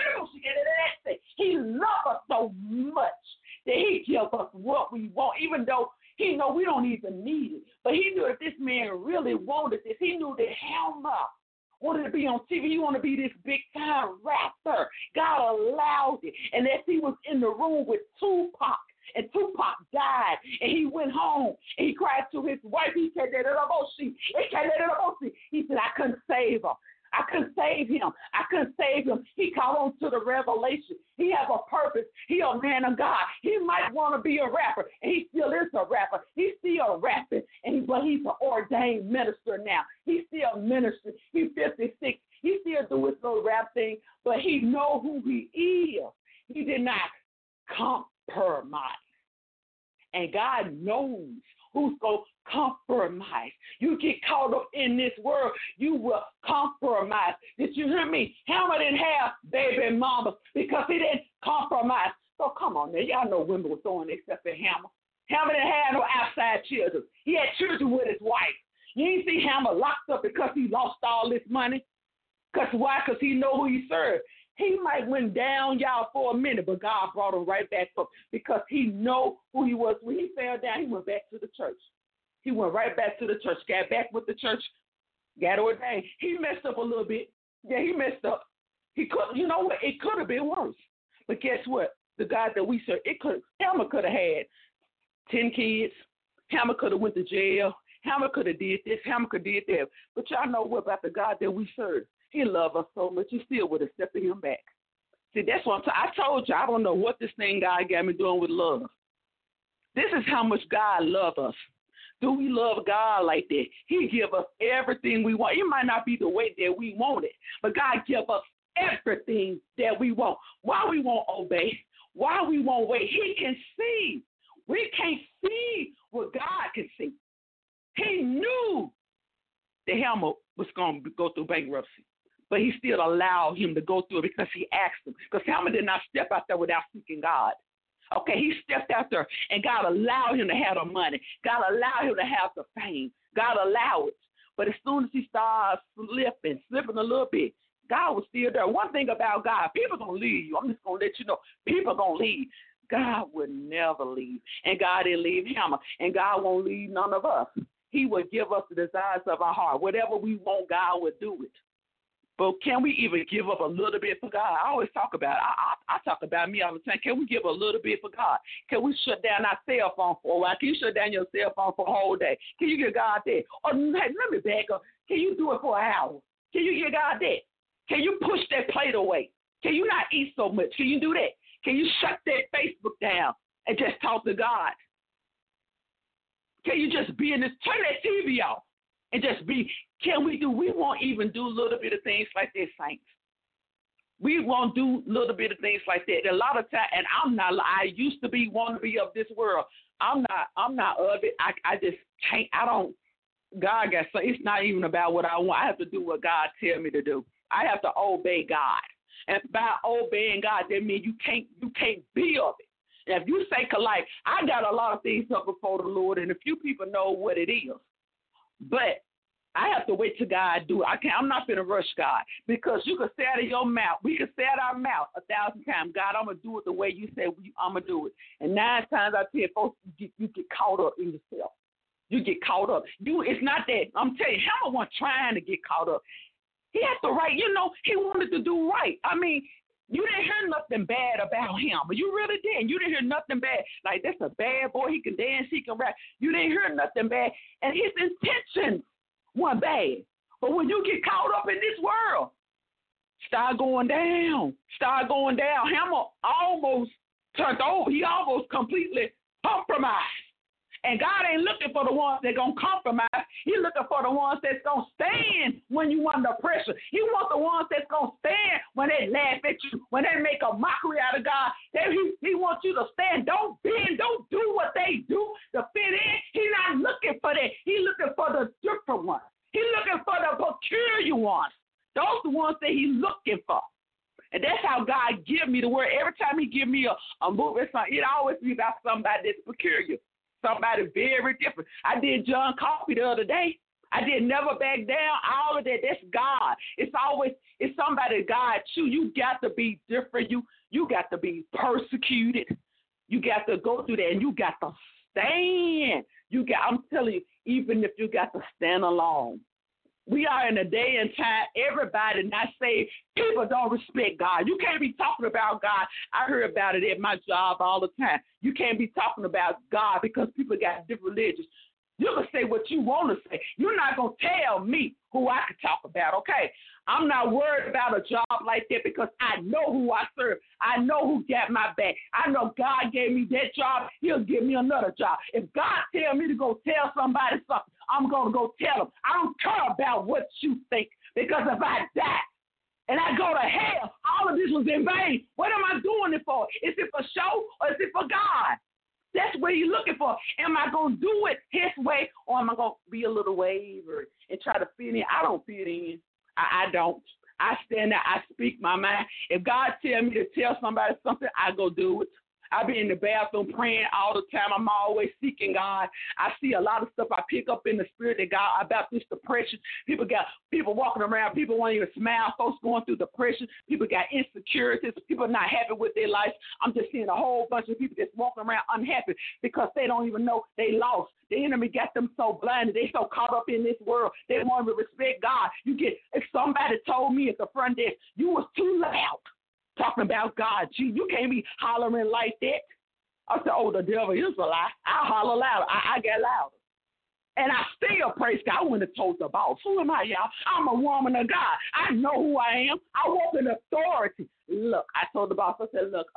Speaker 5: He loves us so much that he gives us what we want, even though he know we don't even need it. But he knew if this man really wanted this. He knew that Hammer wanted to be on TV. He wanted to be this big-time rapper. God allowed it. And as he was in the room with Tupac, and Tupac died, and he went home, and he cried to his wife. He said, he said, I couldn't save her. I couldn't save him. I couldn't save him. He caught on to the revelation. He has a purpose. He a man of God. He might want to be a rapper, and he still is a rapper. He's still rapping, but he's an ordained minister now. He's still ministering. He's 56. He still do his little rap thing, but he know who he is. He did not compromise. And God knows who's going to compromise. You get caught up in this world, you will compromise. Did you hear me? Hammer didn't have baby mama because he didn't compromise. So come on now. Y'all know women were throwing except for Hammer. Hammer didn't have no outside children. He had children with his wife. You ain't see Hammer locked up because he lost all this money. Because why? Because he know who he served. He might went down, y'all, for a minute, but God brought him right back up because he know who he was. When he fell down, he went back to the church. He went right back to the church, got back with the church, got ordained. He messed up a little bit. Yeah, he messed up. He could, you know what? It could have been worse. But guess what? The God that we serve, Hammer could have had 10 kids. Hammer could have went to jail. Hammer could have did this. Hammer could have did that. But y'all know what about the God that we serve? He loved us so much, he still would have accepted him back. See, that's what I told you. I don't know what this thing God got me doing with love. This is how much God loves us. Do we love God like that? He give us everything we want. It might not be the way that we want it, but God give us everything that we want. Why we won't obey? Why we won't wait? He can see. We can't see what God can see. He knew that Hammer was going to go through bankruptcy. But he still allowed him to go through it because he asked him. Because Hammer did not step out there without seeking God. Okay, he stepped out there, and God allowed him to have the money. God allowed him to have the fame. God allowed it. But as soon as he started slipping a little bit, God was still there. One thing about God, people going to leave you. I'm just going to let you know, people going to leave. God would never leave. And God didn't leave Hammer. And God won't leave none of us. He would give us the desires of our heart. Whatever we want, God would do it. But can we even give up a little bit for God? I always talk about it. I talk about me all the time. Can we give a little bit for God? Can we shut down our cell phone for a while? Can you shut down your cell phone for a whole day? Can you get God that? Or hey, let me back up. Can you do it for an hour? Can you get God that? Can you push that plate away? Can you not eat so much? Can you do that? Can you shut that Facebook down and just talk to God? Can you just be in this, turn that TV off and just be, we won't even do a little bit of things like that, saints. We won't do a little bit of things like that. A lot of time, and I used to want to be of this world. I'm not of it. I just can't, God got so it's not even about what I want. I have to do what God tells me to do. I have to obey God. And by obeying God, that means you can't be of it. And if you say, like, I got a lot of things up before the Lord, and a few people know what it is. But I have to wait till God do it. I'm not going to rush God, because you can say out of your mouth. We can say out our mouth 1,000 times, God, I'm going to do it the way you say I'm going to do it. And 9 times out of 10, folks, you get caught up in yourself. You get caught up. It's not that. I'm telling you, Hammer wasn't trying to get caught up. He had to write, he wanted to do right. I mean, you didn't hear nothing bad about him, but you really didn't. You didn't hear nothing bad. Like, that's a bad boy. He can dance. He can rap. You didn't hear nothing bad. And his intentions weren't bad. But when you get caught up in this world, start going down. Hammer almost turned over. He almost completely compromised. And God ain't looking for the ones that going to compromise. He's looking for the ones that's going to stand when you under pressure. He wants the ones that's going to stand when they laugh at you, when they make a mockery out of God. He wants you to stand. Don't bend. Don't do what they do to fit in. He's not looking for that. He's looking for the different ones. He's looking for the peculiar ones. Those are the ones that he's looking for. And that's how God give me the word. Every time he give me a movie or something, it always be about somebody that's peculiar. Somebody very different. I did John Coffey the other day. I did Never Back Down. All of that, that's God. It's somebody God choose. You got to be different. You got to be persecuted. You got to go through that, and you got to stand. I'm telling you, even if you got to stand alone. We are in a day and time, everybody not saved. People don't respect God. You can't be talking about God. I hear about it at my job all the time. You can't be talking about God because people got different religions. You can say what you want to say. You're not going to tell me who I can talk about, okay? I'm not worried about a job like that because I know who I serve. I know who got my back. I know God gave me that job. He'll give me another job. If God tell me to go tell somebody something, I'm going to go tell them. I don't care about what you think, because if I die and I go to hell, all of this was in vain. What am I doing it for? Is it for show or is it for God? That's what he's looking for. Am I going to do it his way, or am I going to be a little waver and try to fit in? I don't fit in. I don't. I stand there. I speak my mind. If God tell me to tell somebody something, I go do it. I be in the bathroom praying all the time. I'm always seeking God. I see a lot of stuff I pick up in the spirit that God about this depression. People walking around. People won't even smile. Folks going through depression. People got insecurities. People not happy with their life. I'm just seeing a whole bunch of people that's walking around unhappy because they don't even know they lost. The enemy got them so blinded. They so caught up in this world. They won't even respect God. If somebody told me at the front desk, you was too loud talking about God. You can't be hollering like that. I said, oh, the devil is a lie. I holler louder. I get louder. And I still praise God. I went and told the boss, who am I, y'all? I'm a woman of God. I know who I am. I walk in authority. Look, I told the boss, I said, look,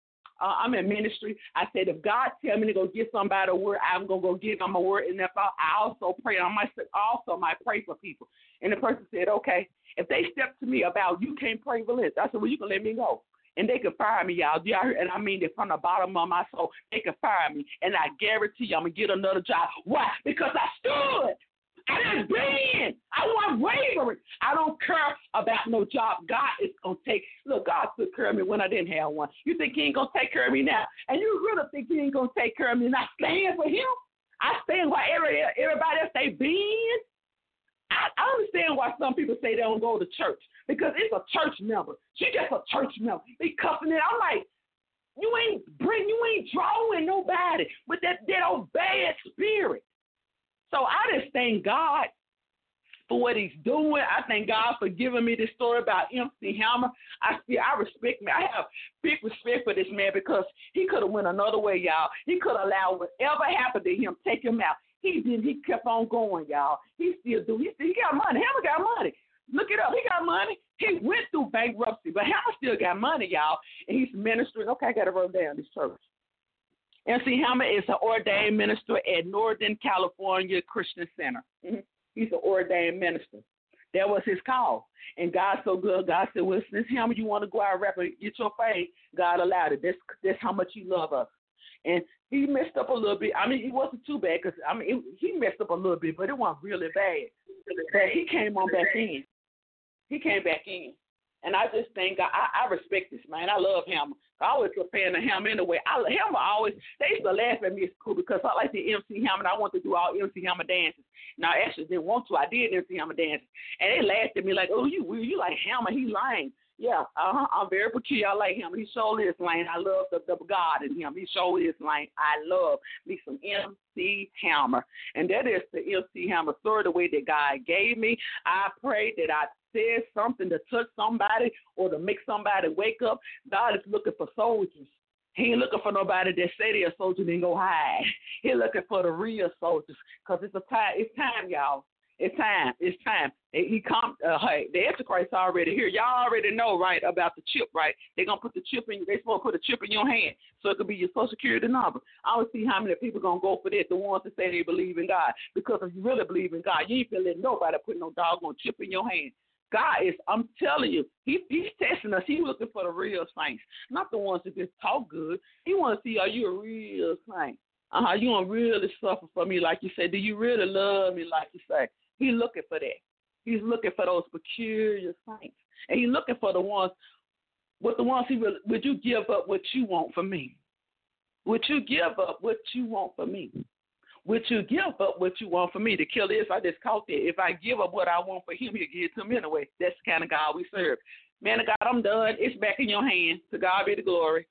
Speaker 5: I'm in ministry. I said, if God tell me to go get somebody a word, I'm going to go give them a word. And if I also pray, I might pray for people. And the person said, okay. If they step to me about you can't pray for this, I said, well, you can let me go. And they can fire me, y'all. And I mean it from the bottom of my soul. They can fire me. And I guarantee you I'm going to get another job. Why? Because I stood. I didn't bend. I wasn't wavering. I don't care about no job. God is going to take. Look, God took care of me when I didn't have one. You think he ain't going to take care of me now? And you really think he ain't going to take care of me and I stand for him? I stand while everybody else say bend. I understand why some people say they don't go to church, because it's a church member. She just a church member. They cussing it. I'm like, you ain't drawing nobody with that old bad spirit. So I just thank God for what he's doing. I thank God for giving me this story about MC Hammer. I respect him. I have big respect for this man, because he could have went another way, y'all. He could have allowed whatever happened to him, take him out. He didn't. He kept on going, y'all. He still do. He got money. Hammer got money. Look it up. He got money. He went through bankruptcy, but Hammer still got money, y'all. And he's ministering. Okay, I got to write down this church. MC Hammer is an ordained minister at Northern California Christian Center. Mm-hmm. He's an ordained minister. That was his call. And God's so good. God said, well, since Hammer, you want to go out and rap and get your fame, God allowed it. That's how much he loves us. And he messed up a little bit. I mean, it wasn't too bad because, he messed up a little bit, but it wasn't really bad. But he came on back in. He came back in. And I just think, I respect this, man. I love Hammer. I always was a fan of Hammer anyway. Hammer always, they used to laugh at me at school because I like the MC Hammer, and I wanted to do all MC Hammer dances. Now, I actually didn't want to. I did MC Hammer dances. And they laughed at me like, oh, you like Hammer, he lying. Yeah, I'm very peculiar. I like him. He showed his lane. I love the God in him. He showed his lane. I love me some MC Hammer. And that is the MC Hammer story, the way that God gave me. I pray that I said something to touch somebody or to make somebody wake up. God is looking for soldiers. He ain't looking for nobody that say they're a soldier and then go hide. He's looking for the real soldiers because it's time, y'all. It's time. He come. Hey, the Antichrist already here. Y'all already know, right, about the chip, right? They're going to put the chip in you. They're supposed to put a chip in your hand so it could be your Social Security number. I don't see how many people going to go for that, the ones that say they believe in God. Because if you really believe in God, you ain't going to let nobody put no doggone chip in your hand. God is, I'm telling you, he's testing us. He's looking for the real saints, not the ones that just talk good. He want to see, are you a real saint? You want to really suffer for me like you say? Do you really love me like you say? He's looking for that. He's looking for those peculiar saints. And he's looking for the ones he will, would you give up what you want for me? Would you give up what you want for me? Would you give up what you want for me? To kill this, I just caught that. If I give up what I want for him, he'll give it to me anyway. That's the kind of God we serve. Man of God, I'm done. It's back in your hands. To God be the glory.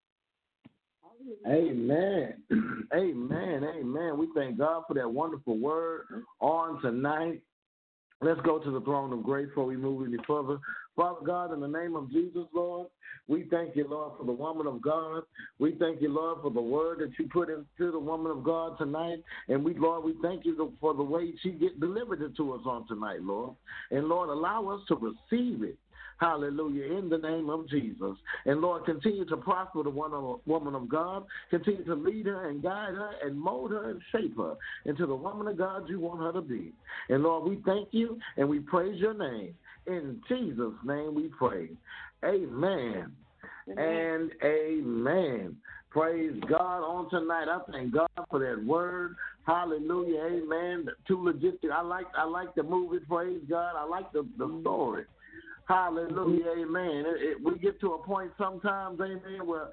Speaker 4: Amen. Amen. Amen. We thank God for that wonderful word on tonight. Let's go to the throne of grace before we move any further. Father God, in the name of Jesus, Lord, we thank you, Lord, for the woman of God. We thank you, Lord, for the word that you put into the woman of God tonight. And Lord, we thank you for the way she delivered it to us on tonight, Lord. And Lord, allow us to receive it. Hallelujah, in the name of Jesus. And Lord, continue to prosper the woman of God. Continue to lead her and guide her and mold her and shape her into the woman of God you want her to be. And Lord, we thank you and we praise your name. In Jesus' name we pray. Amen. And amen. Praise God on tonight. I thank God for that word. Hallelujah. Amen. Too logistic. I like the movie. Praise God. I like the story. Hallelujah, amen. We get to a point sometimes, amen, where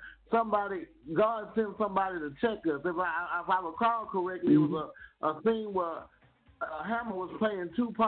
Speaker 4: God sends somebody to check us. If I recall correctly, it was a scene where Hammer was playing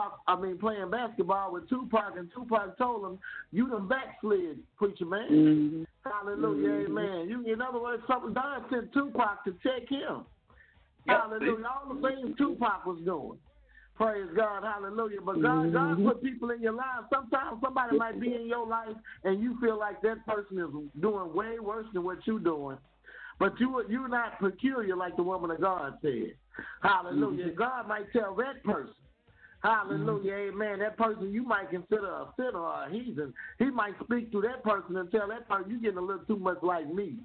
Speaker 4: basketball with Tupac, and Tupac told him, "You done backslid, preacher man." Mm-hmm. Hallelujah, amen. In other words, God sent Tupac to check him. Yep. Hallelujah. All the things Tupac was doing. Praise God, hallelujah. But God put people in your life. Sometimes somebody might be in your life and you feel like that person is doing way worse than what you're doing. But you're not peculiar like the woman of God said. Hallelujah. Mm-hmm. God might tell that person, hallelujah, amen, that person you might consider a sinner or a heathen. He might speak to that person and tell that person, you're getting a little too much like me.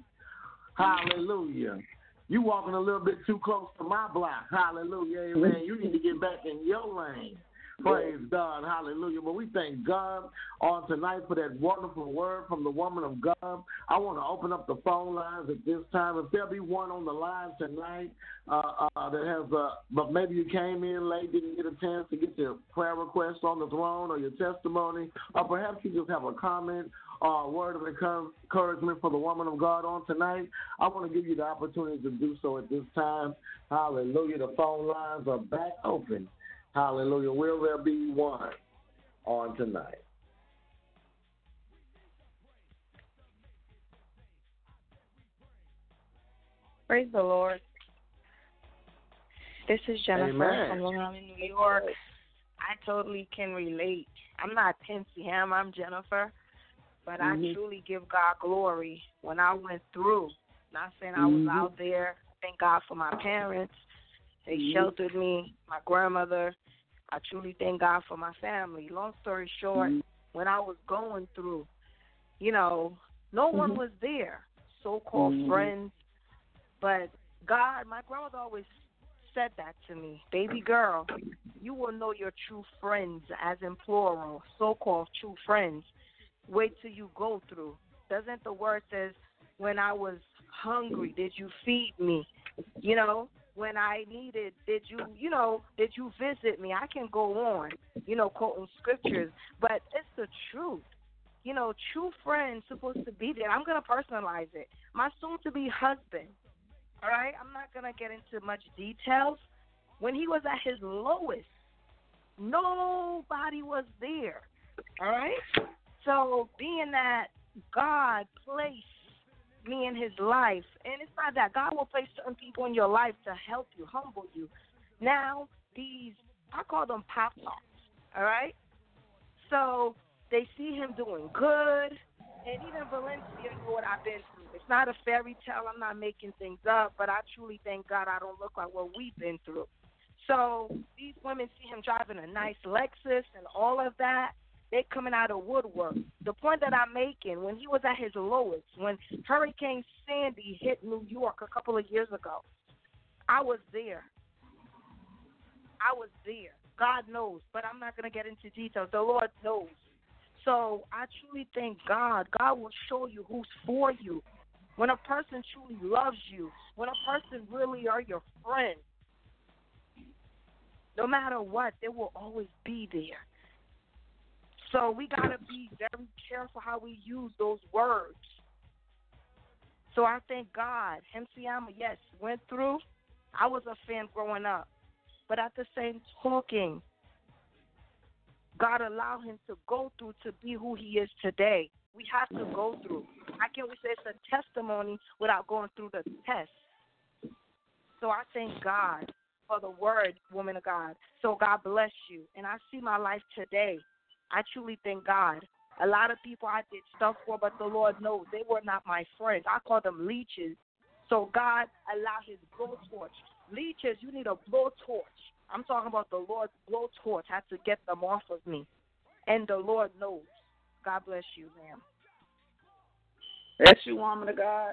Speaker 4: Hallelujah. You walking a little bit too close to my block. Hallelujah, amen. You need to get back in your lane. Praise God, hallelujah. But we thank God on tonight for that wonderful word from the woman of God. I want to open up the phone lines at this time. If there'll be one on the line tonight that has but maybe you came in late, didn't get a chance to get your prayer request on the throne or your testimony, or perhaps you just have a comment or a word of encouragement for the woman of God on tonight, I want to give you the opportunity to do so at this time. Hallelujah. The phone lines are back open. Hallelujah. Will there be one on tonight?
Speaker 9: Praise the Lord. This is Jennifer from Long Island, New York. I totally can relate. I'm not MC Hammer, I'm Jennifer. But I truly give God glory when I went through. Not saying I was out there. Thank God for my parents. They sheltered me, my grandmother. I truly thank God for my family. Long story short, when I was going through, no one was there, so-called friends. But God, my grandmother always said that to me. Baby girl, you will know your true friends, as in plural, so-called true friends. Wait till you go through. Doesn't the word says, when I was hungry, did you feed me? When I needed, did you visit me? I can go on, quoting scriptures, but it's the truth. True friends supposed to be there. I'm going to personalize it. My soon-to-be husband, all right? I'm not going to get into much details. When he was at his lowest, nobody was there, all right? So being that God placed me in his life, and it's not that. God will place certain people in your life to help you, humble you. Now, I call them pop-tarts, all right? So they see him doing good, and even Valencia knew what I've been through. It's not a fairy tale. I'm not making things up, but I truly thank God I don't look like what we've been through. So these women see him driving a nice Lexus and all of that. They coming out of woodwork. The point that I'm making, when he was at his lowest, when Hurricane Sandy hit New York a couple of years ago, I was there. God knows, but I'm not going to get into details. The Lord knows. So I truly thank God. God will show you who's for you. When a person truly loves you, when a person really are your friend, no matter what, they will always be there. So we got to be very careful how we use those words. So I thank God. MC Hammer, yes, went through. I was a fan growing up. But at the same token, God allowed him to go through to be who he is today. We have to go through. How can we say it's a testimony without going through the test? So I thank God for the word, woman of God. So God bless you. And I see my life today. I truly thank God. A lot of people I did stuff for, but the Lord knows they were not my friends. I call them leeches. So God allowed his blowtorch. Leeches, you need a blowtorch. I'm talking about the Lord's blowtorch. I had to get them off of me. And the Lord knows. God bless you, ma'am.
Speaker 5: That's you, woman of God.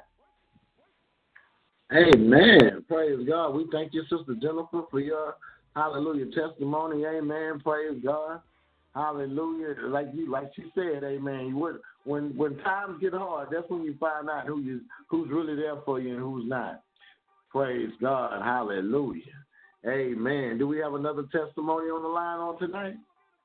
Speaker 4: Amen. Praise God. We thank you, Sister Jennifer, for your hallelujah testimony. Amen. Praise God. Hallelujah. Like she said, amen. When times get hard, that's when you find out who's really there for you and who's not. Praise God. Hallelujah. Amen. Do we have another testimony on the line on tonight?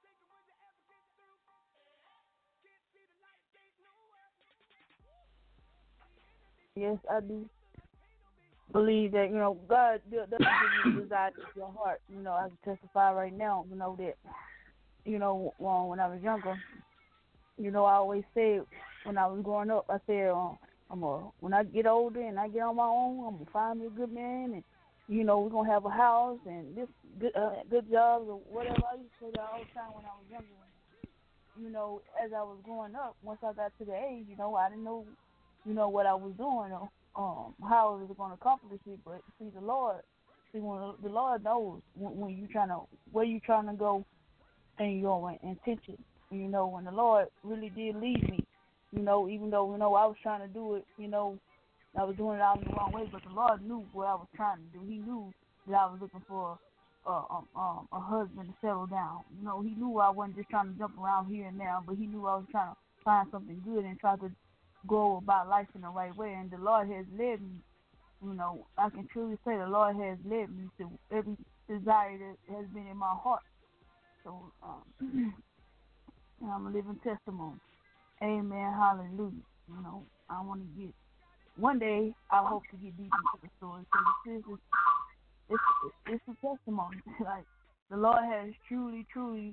Speaker 10: Yes, I do believe that, God doesn't give you the desire of your heart. I can testify right now, that, when I was younger, I always said when I was growing up, I said, when I get older and I get on my own, I'm going to find me a good man and, we're going to have a house and this good jobs or whatever. I used to say that all the time when I was younger. As I was growing up, once I got to the age, I didn't know, what I was doing or how I was going to accomplish it. But see, when the Lord knows when you where you trying to go and your intention. When the Lord really did lead me, even though I was trying to do it, I was doing it out in the wrong way, but the Lord knew what I was trying to do. He knew that I was looking for a husband to settle down. He knew I wasn't just trying to jump around here and there, but he knew I was trying to find something good and try to go about life in the right way. And the Lord has led me, I can truly say the Lord has led me to every desire that has been in my heart. So I'm a living testimony. Amen. Hallelujah. I want to get, one day I hope to get deep into the story. So it's a testimony. Like the Lord has truly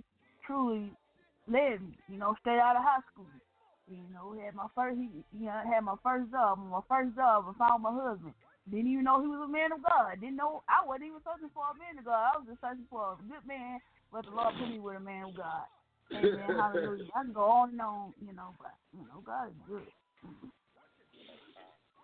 Speaker 10: led me. Straight out of high school. Had my first job. My first job, I found my husband. Didn't even know he was a man of God. Didn't know I wasn't even searching for a man of God. I was just searching for a good man, but the Lord put me with a man of God. Amen. Hallelujah. I can go on and on, but God is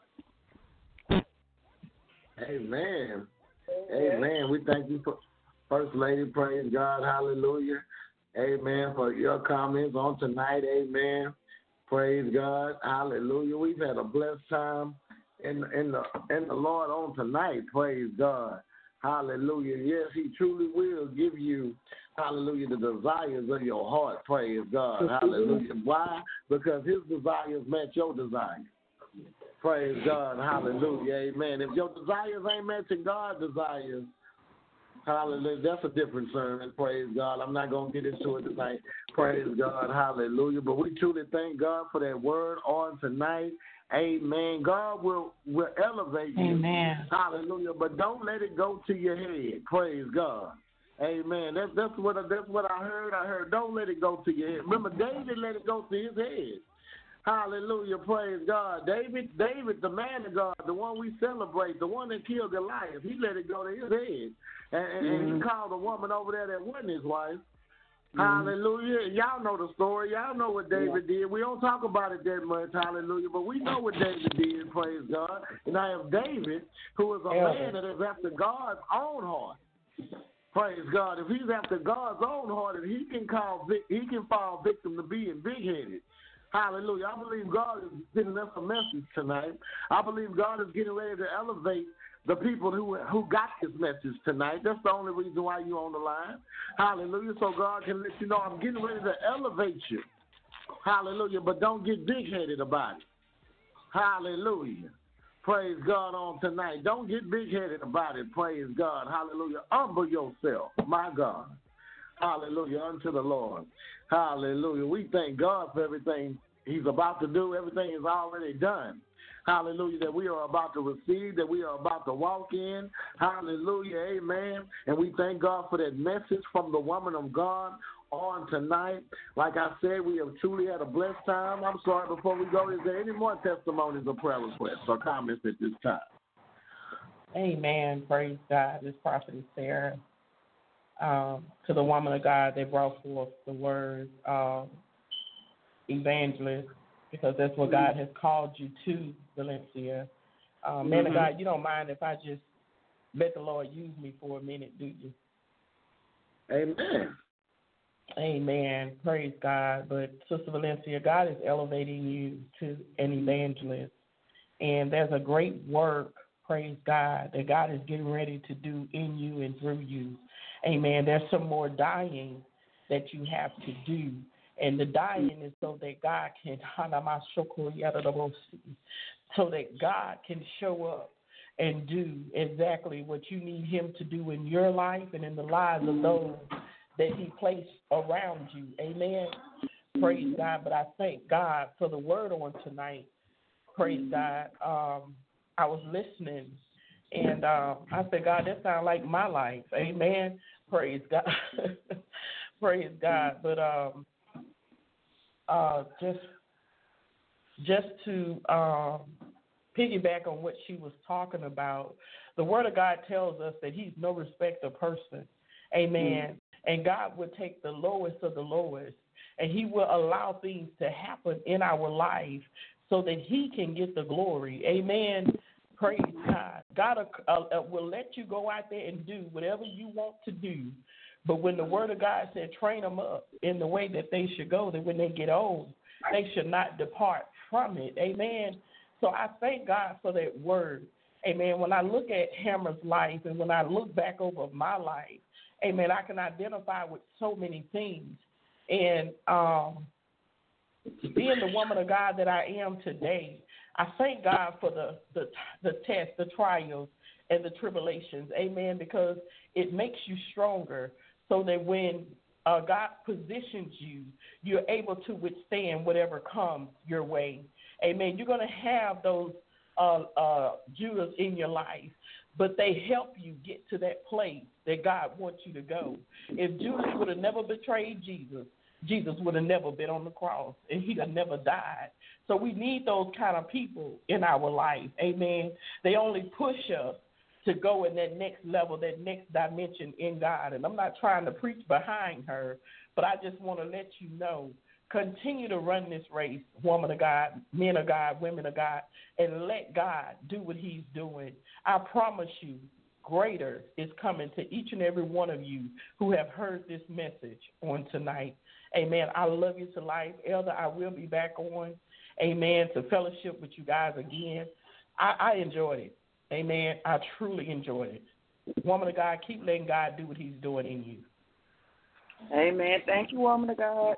Speaker 10: good.
Speaker 4: Amen. Amen. We thank you, First Lady, praise God, hallelujah. Amen, for your comments on tonight, amen. Praise God, hallelujah. We've had a blessed time in the Lord on tonight, praise God. Hallelujah. Yes, he truly will give you, hallelujah, the desires of your heart, praise God. Hallelujah. Why? Because his desires match your desires. Praise God, hallelujah, amen. If your desires ain't matching God's desires, hallelujah, that's a different sermon, praise God. I'm not going to get into it tonight, praise God, hallelujah. But we truly thank God for that word on tonight. Amen. God will elevate you.
Speaker 8: Amen.
Speaker 4: Hallelujah. But don't let it go to your head. Praise God. Amen. That's what I heard. I heard don't let it go to your head. Remember, David let it go to his head. Hallelujah. Praise God. David, the man of God, the one we celebrate, the one that killed Goliath, he let it go to his head. And he called a woman over there that wasn't his wife. Hallelujah. Y'all know the story. Y'all know what David did. We don't talk about it that much, hallelujah, but we know what David did, praise God. And I have David, who is a man that is after God's own heart. Praise God. If he's after God's own heart, and he can fall victim to being big-headed. Hallelujah. I believe God is giving us a message tonight. I believe God is getting ready to elevate the people who got this message tonight. That's the only reason why you're on the line. Hallelujah. So God can let you know I'm getting ready to elevate you. Hallelujah. But don't get big-headed about it. Hallelujah. Praise God on tonight. Don't get big-headed about it. Praise God. Hallelujah. Humble yourself. My God. Hallelujah. Unto the Lord. Hallelujah. We thank God for everything he's about to do. Everything is already done. Hallelujah, that we are about to receive, that we are about to walk in. Hallelujah, amen. And we thank God for that message from the woman of God on tonight. Like I said, we have truly had a blessed time. I'm sorry, before we go, is there any more testimonies or prayer requests or comments at this time?
Speaker 8: Amen. Praise God. This prophet is Sarah. To the woman of God, they brought forth the word evangelist, because that's what God has called you to, Valencia. Man of God, you don't mind if I just let the Lord use me for a minute, do you?
Speaker 4: Amen.
Speaker 8: Amen. Praise God. But Sister Valencia, God is elevating you to an evangelist. And there's a great work, praise God, that God is getting ready to do in you and through you. Amen. There's some more dying that you have to do. And the dying is so that God can, so that God can show up and do exactly what you need him to do in your life and in the lives of those that he placed around you. Amen. Praise God. But I thank God for the word on tonight. Praise God. I was listening, and I said, God, that sounds like my life. Amen. Praise God. Praise God. But just to piggyback on what she was talking about, the Word of God tells us that he's no respecter of person. Amen. And God will take the lowest of the lowest, and he will allow things to happen in our life so that he can get the glory. Amen. Praise God. God will let you go out there and do whatever you want to do. But when the Word of God said train them up in the way that they should go, that when they get old, they should not depart from it. Amen. So I thank God for that word. Amen. When I look at Hammer's life and when I look back over my life, amen, I can identify with so many things. And being the woman of God that I am today, I thank God for the tests, the trials, and the tribulations. Amen. Because it makes you stronger so that when God positions you, you're able to withstand whatever comes your way. Amen. You're going to have those Judas in your life, but they help you get to that place that God wants you to go. If Judas would have never betrayed Jesus, Jesus would have never been on the cross, and he'd have never died. So we need those kind of people in our life. Amen. They only push us to go in that next level, that next dimension in God. And I'm not trying to preach behind her, but I just want to let you know, continue to run this race, woman of God, men of God, women of God, and let God do what he's doing. I promise you, greater is coming to each and every one of you who have heard this message on tonight. Amen. I love you to life. Elder, I will be back on, amen, to fellowship with you guys again. I enjoyed it. Amen. I truly enjoyed it. Woman of God, keep letting God do what he's doing in you.
Speaker 5: Amen. Thank you, woman of God.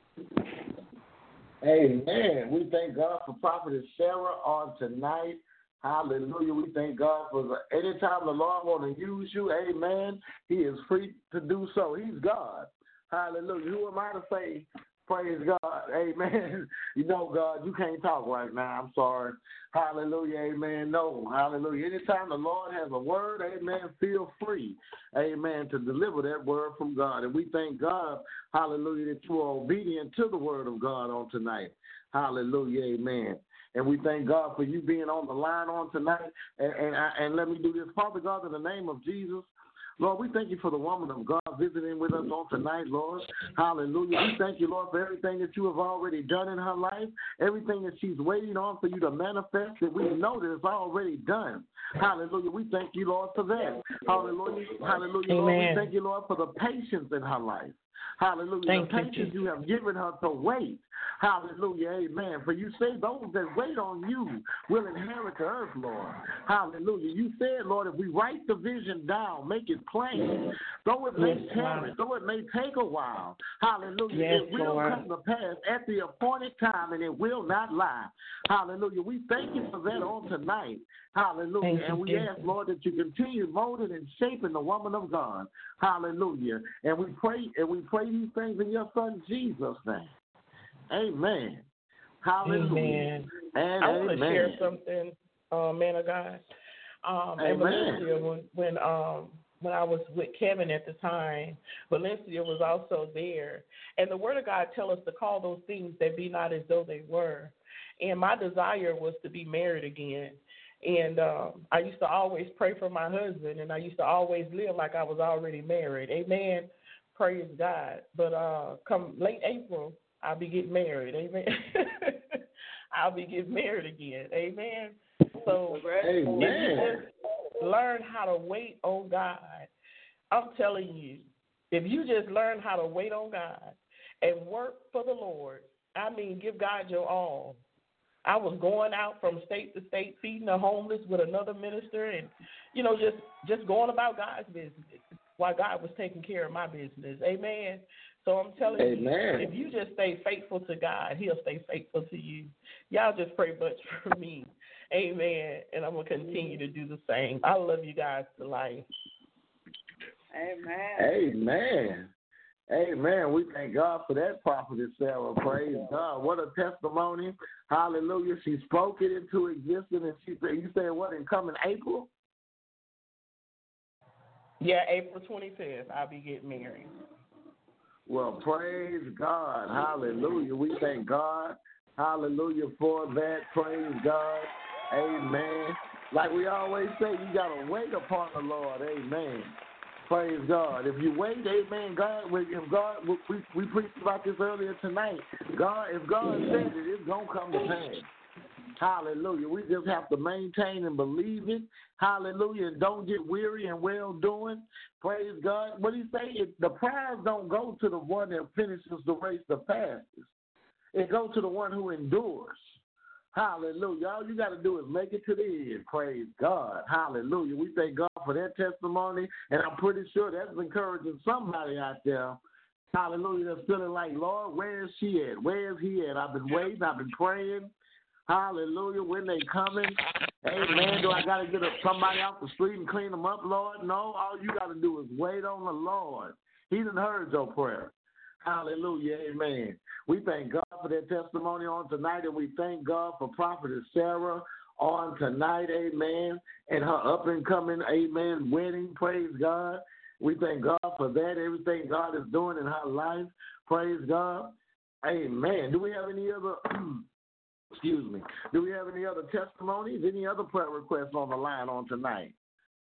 Speaker 4: Amen. We thank God for Prophetess Sarah on tonight. Hallelujah. We thank God for anytime the Lord want to use you, amen, he is free to do so. He's God. Hallelujah. Who am I to say, praise God, amen? You know, God, you can't talk right now. I'm sorry. Hallelujah, amen. No, hallelujah. Anytime the Lord has a word, amen, feel free, amen, to deliver that word from God. And we thank God, hallelujah, that you are obedient to the word of God on tonight. Hallelujah, amen. And we thank God for you being on the line on tonight. And let me do this. Father God, in the name of Jesus, Lord, we thank you for the woman of God visiting with us on tonight, Lord. Hallelujah. We thank you, Lord, for everything that you have already done in her life, everything that she's waiting on for you to manifest that we know that it's already done. Hallelujah. We thank you, Lord, for that. Hallelujah. Hallelujah, Lord. We thank you, Lord, for the patience in her life. Hallelujah. The patience you have given her to wait. Hallelujah. Amen. For you say those that wait on you will inherit the earth, Lord. Hallelujah. You said, Lord, if we write the vision down, make it plain, though it may tarry, though it may take a while, hallelujah, it will come to pass at the appointed time and it will not lie. Hallelujah. We thank you for that on tonight. Hallelujah. And we ask, Lord, that you continue molding and shaping the woman of God. Hallelujah. And we pray these things in your son Jesus' name. Amen. Hallelujah.
Speaker 8: Amen. And I want to share something, man of God. And Valencia, when I was with Kevin at the time, Valencia was also there. And the Word of God tells us to call those things that be not as though they were. And my desire was to be married again. And I used to always pray for my husband, and I used to always live like I was already married. Amen. Praise God. But come late April, I'll be getting married. Amen. I'll be getting married again. Amen. So if you just learn how to wait on God, I'm telling you, if you just learn how to wait on God and work for the Lord, I mean, give God your all. I was going out from state to state feeding the homeless with another minister and, just going about God's business while God was taking care of my business. Amen. So I'm telling you, if you just stay faithful to God, he'll stay faithful to you. Y'all just pray much for me. Amen. And I'm going to continue to do the same. I love you guys to life.
Speaker 5: Amen.
Speaker 4: Amen. Amen. We thank God for that, Prophetess Sarah. Praise God. What a testimony. Hallelujah. She spoke it into existence, and she said, you said what, in coming April?
Speaker 8: Yeah, April 25th, I'll be getting married.
Speaker 4: Well, praise God. Hallelujah. We thank God. Hallelujah for that. Praise God. Amen. Like we always say, you got to wait upon the Lord. Amen. Praise God. If you wait, amen, we preached about this earlier tonight. If God said it, it's going to come to pass. Hallelujah. We just have to maintain and believe it. Hallelujah. And don't get weary in well-doing. Praise God. What he say? The prize don't go to the one that finishes the race the fastest. It goes to the one who endures. Hallelujah. All you got to do is make it to the end. Praise God. Hallelujah. We thank God for that testimony, and I'm pretty sure that's encouraging somebody out there. Hallelujah. That's feeling like, Lord, where is she at? Where is he at? I've been waiting. I've been praying. Hallelujah. When they coming? Amen. Do I got to get somebody off the street and clean them up, Lord? No. All you got to do is wait on the Lord. He done heard your prayer. Hallelujah. Amen. We thank God for that testimony on tonight, and we thank God for Prophetess Sarah on tonight, amen, and her up-and-coming, amen, wedding. Praise God. We thank God for that, everything God is doing in her life. Praise God. Amen. Do we have any other, do we have any other testimonies, any other prayer requests on the line on tonight?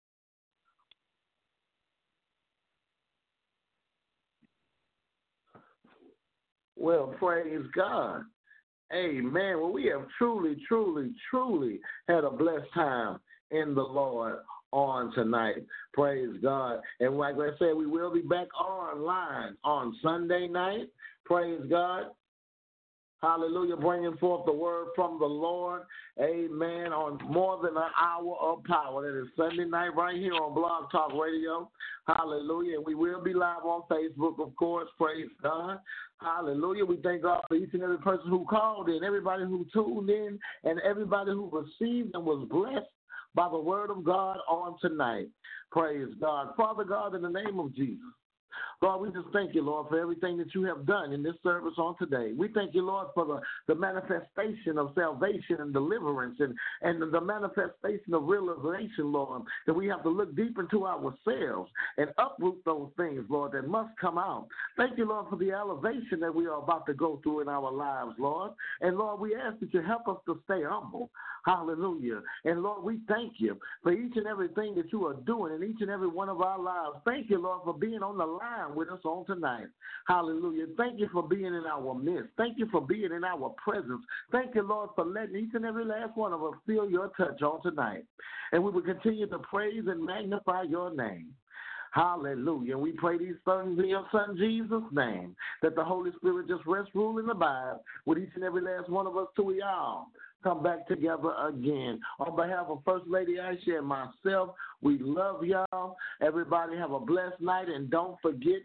Speaker 4: Well, praise God. Amen. Well, we have truly, truly, truly had a blessed time in the Lord on tonight. Praise God. And like I said, we will be back online on Sunday night. Praise God. Hallelujah, bringing forth the word from the Lord. Amen. On more than an hour of power. That is Sunday night right here on Blog Talk Radio. Hallelujah. And we will be live on Facebook, of course. Praise God. Hallelujah. We thank God for each and every person who called in, everybody who tuned in, and everybody who received and was blessed by the word of God on tonight. Praise God. Father God, in the name of Jesus, Lord, we just thank you, Lord, for everything that you have done in this service on today. We thank you, Lord, for the manifestation of salvation and deliverance and the manifestation of realization, Lord, that we have to look deep into ourselves and uproot those things, Lord, that must come out. Thank you, Lord, for the elevation that we are about to go through in our lives, Lord. And, Lord, we ask that you help us to stay humble. Hallelujah. And, Lord, we thank you for each and everything that you are doing in each and every one of our lives. Thank you, Lord, for being on the line with us on tonight. Hallelujah. Thank you for being in our midst. Thank you for being in our presence. Thank you, Lord, for letting each and every last one of us feel your touch on tonight. And we will continue to praise and magnify your name. Hallelujah. We pray these things in your Son Jesus' name, that the Holy Spirit just rest, rule, and abide with each and every last one of us till we all come back together again. On behalf of First Lady Aisha and myself, we love y'all. Everybody have a blessed night, and don't forget,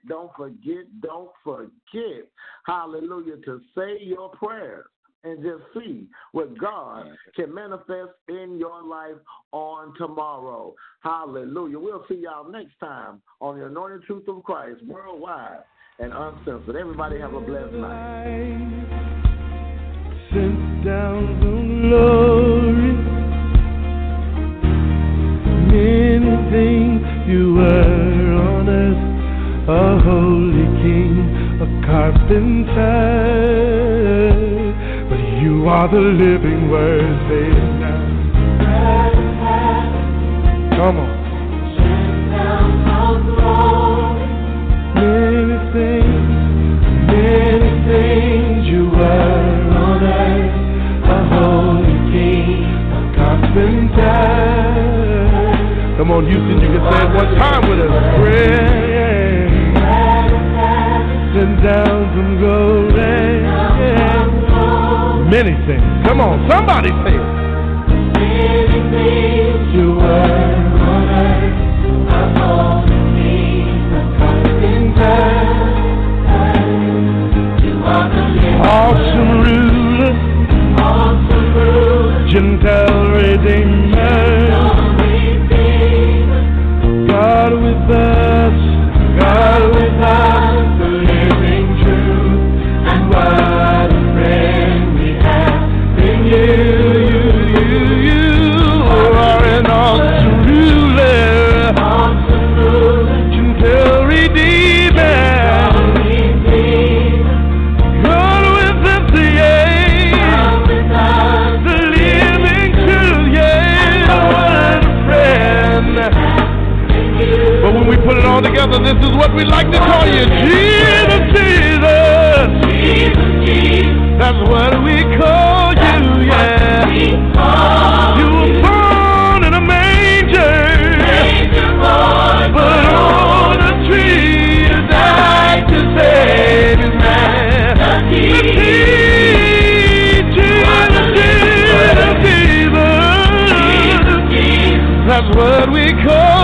Speaker 4: hallelujah, to say your prayers and just see what God can manifest in your life on tomorrow. Hallelujah. We'll see y'all next time on the Anointed Truth of Christ, worldwide and uncensored. Everybody have a blessed night.
Speaker 11: Sent down from glory, many things you were on earth, a holy king, a carpenter, but you are the living word, say now. Come on. Sent down from glory, many things you were. A holy king, a carpenter. Come on, Houston, you can say it one time with us. Rain, sent down from glory. Many things. Come on, somebody say it. Many things you were on earth, a holy king, a carpenter. You are the awesome ruler, Gentile Redeemer, God with us, the living truth, and what a friend we have in you are an awesome ruler, Gentile Redeemer. But when we put it all together, this is what we like to call you. Jesus, Jesus. Jesus, Jesus. That's what we call you, yeah. You were born in a manger, but on a tree you died to save his man. Jesus, Jesus. That's what we call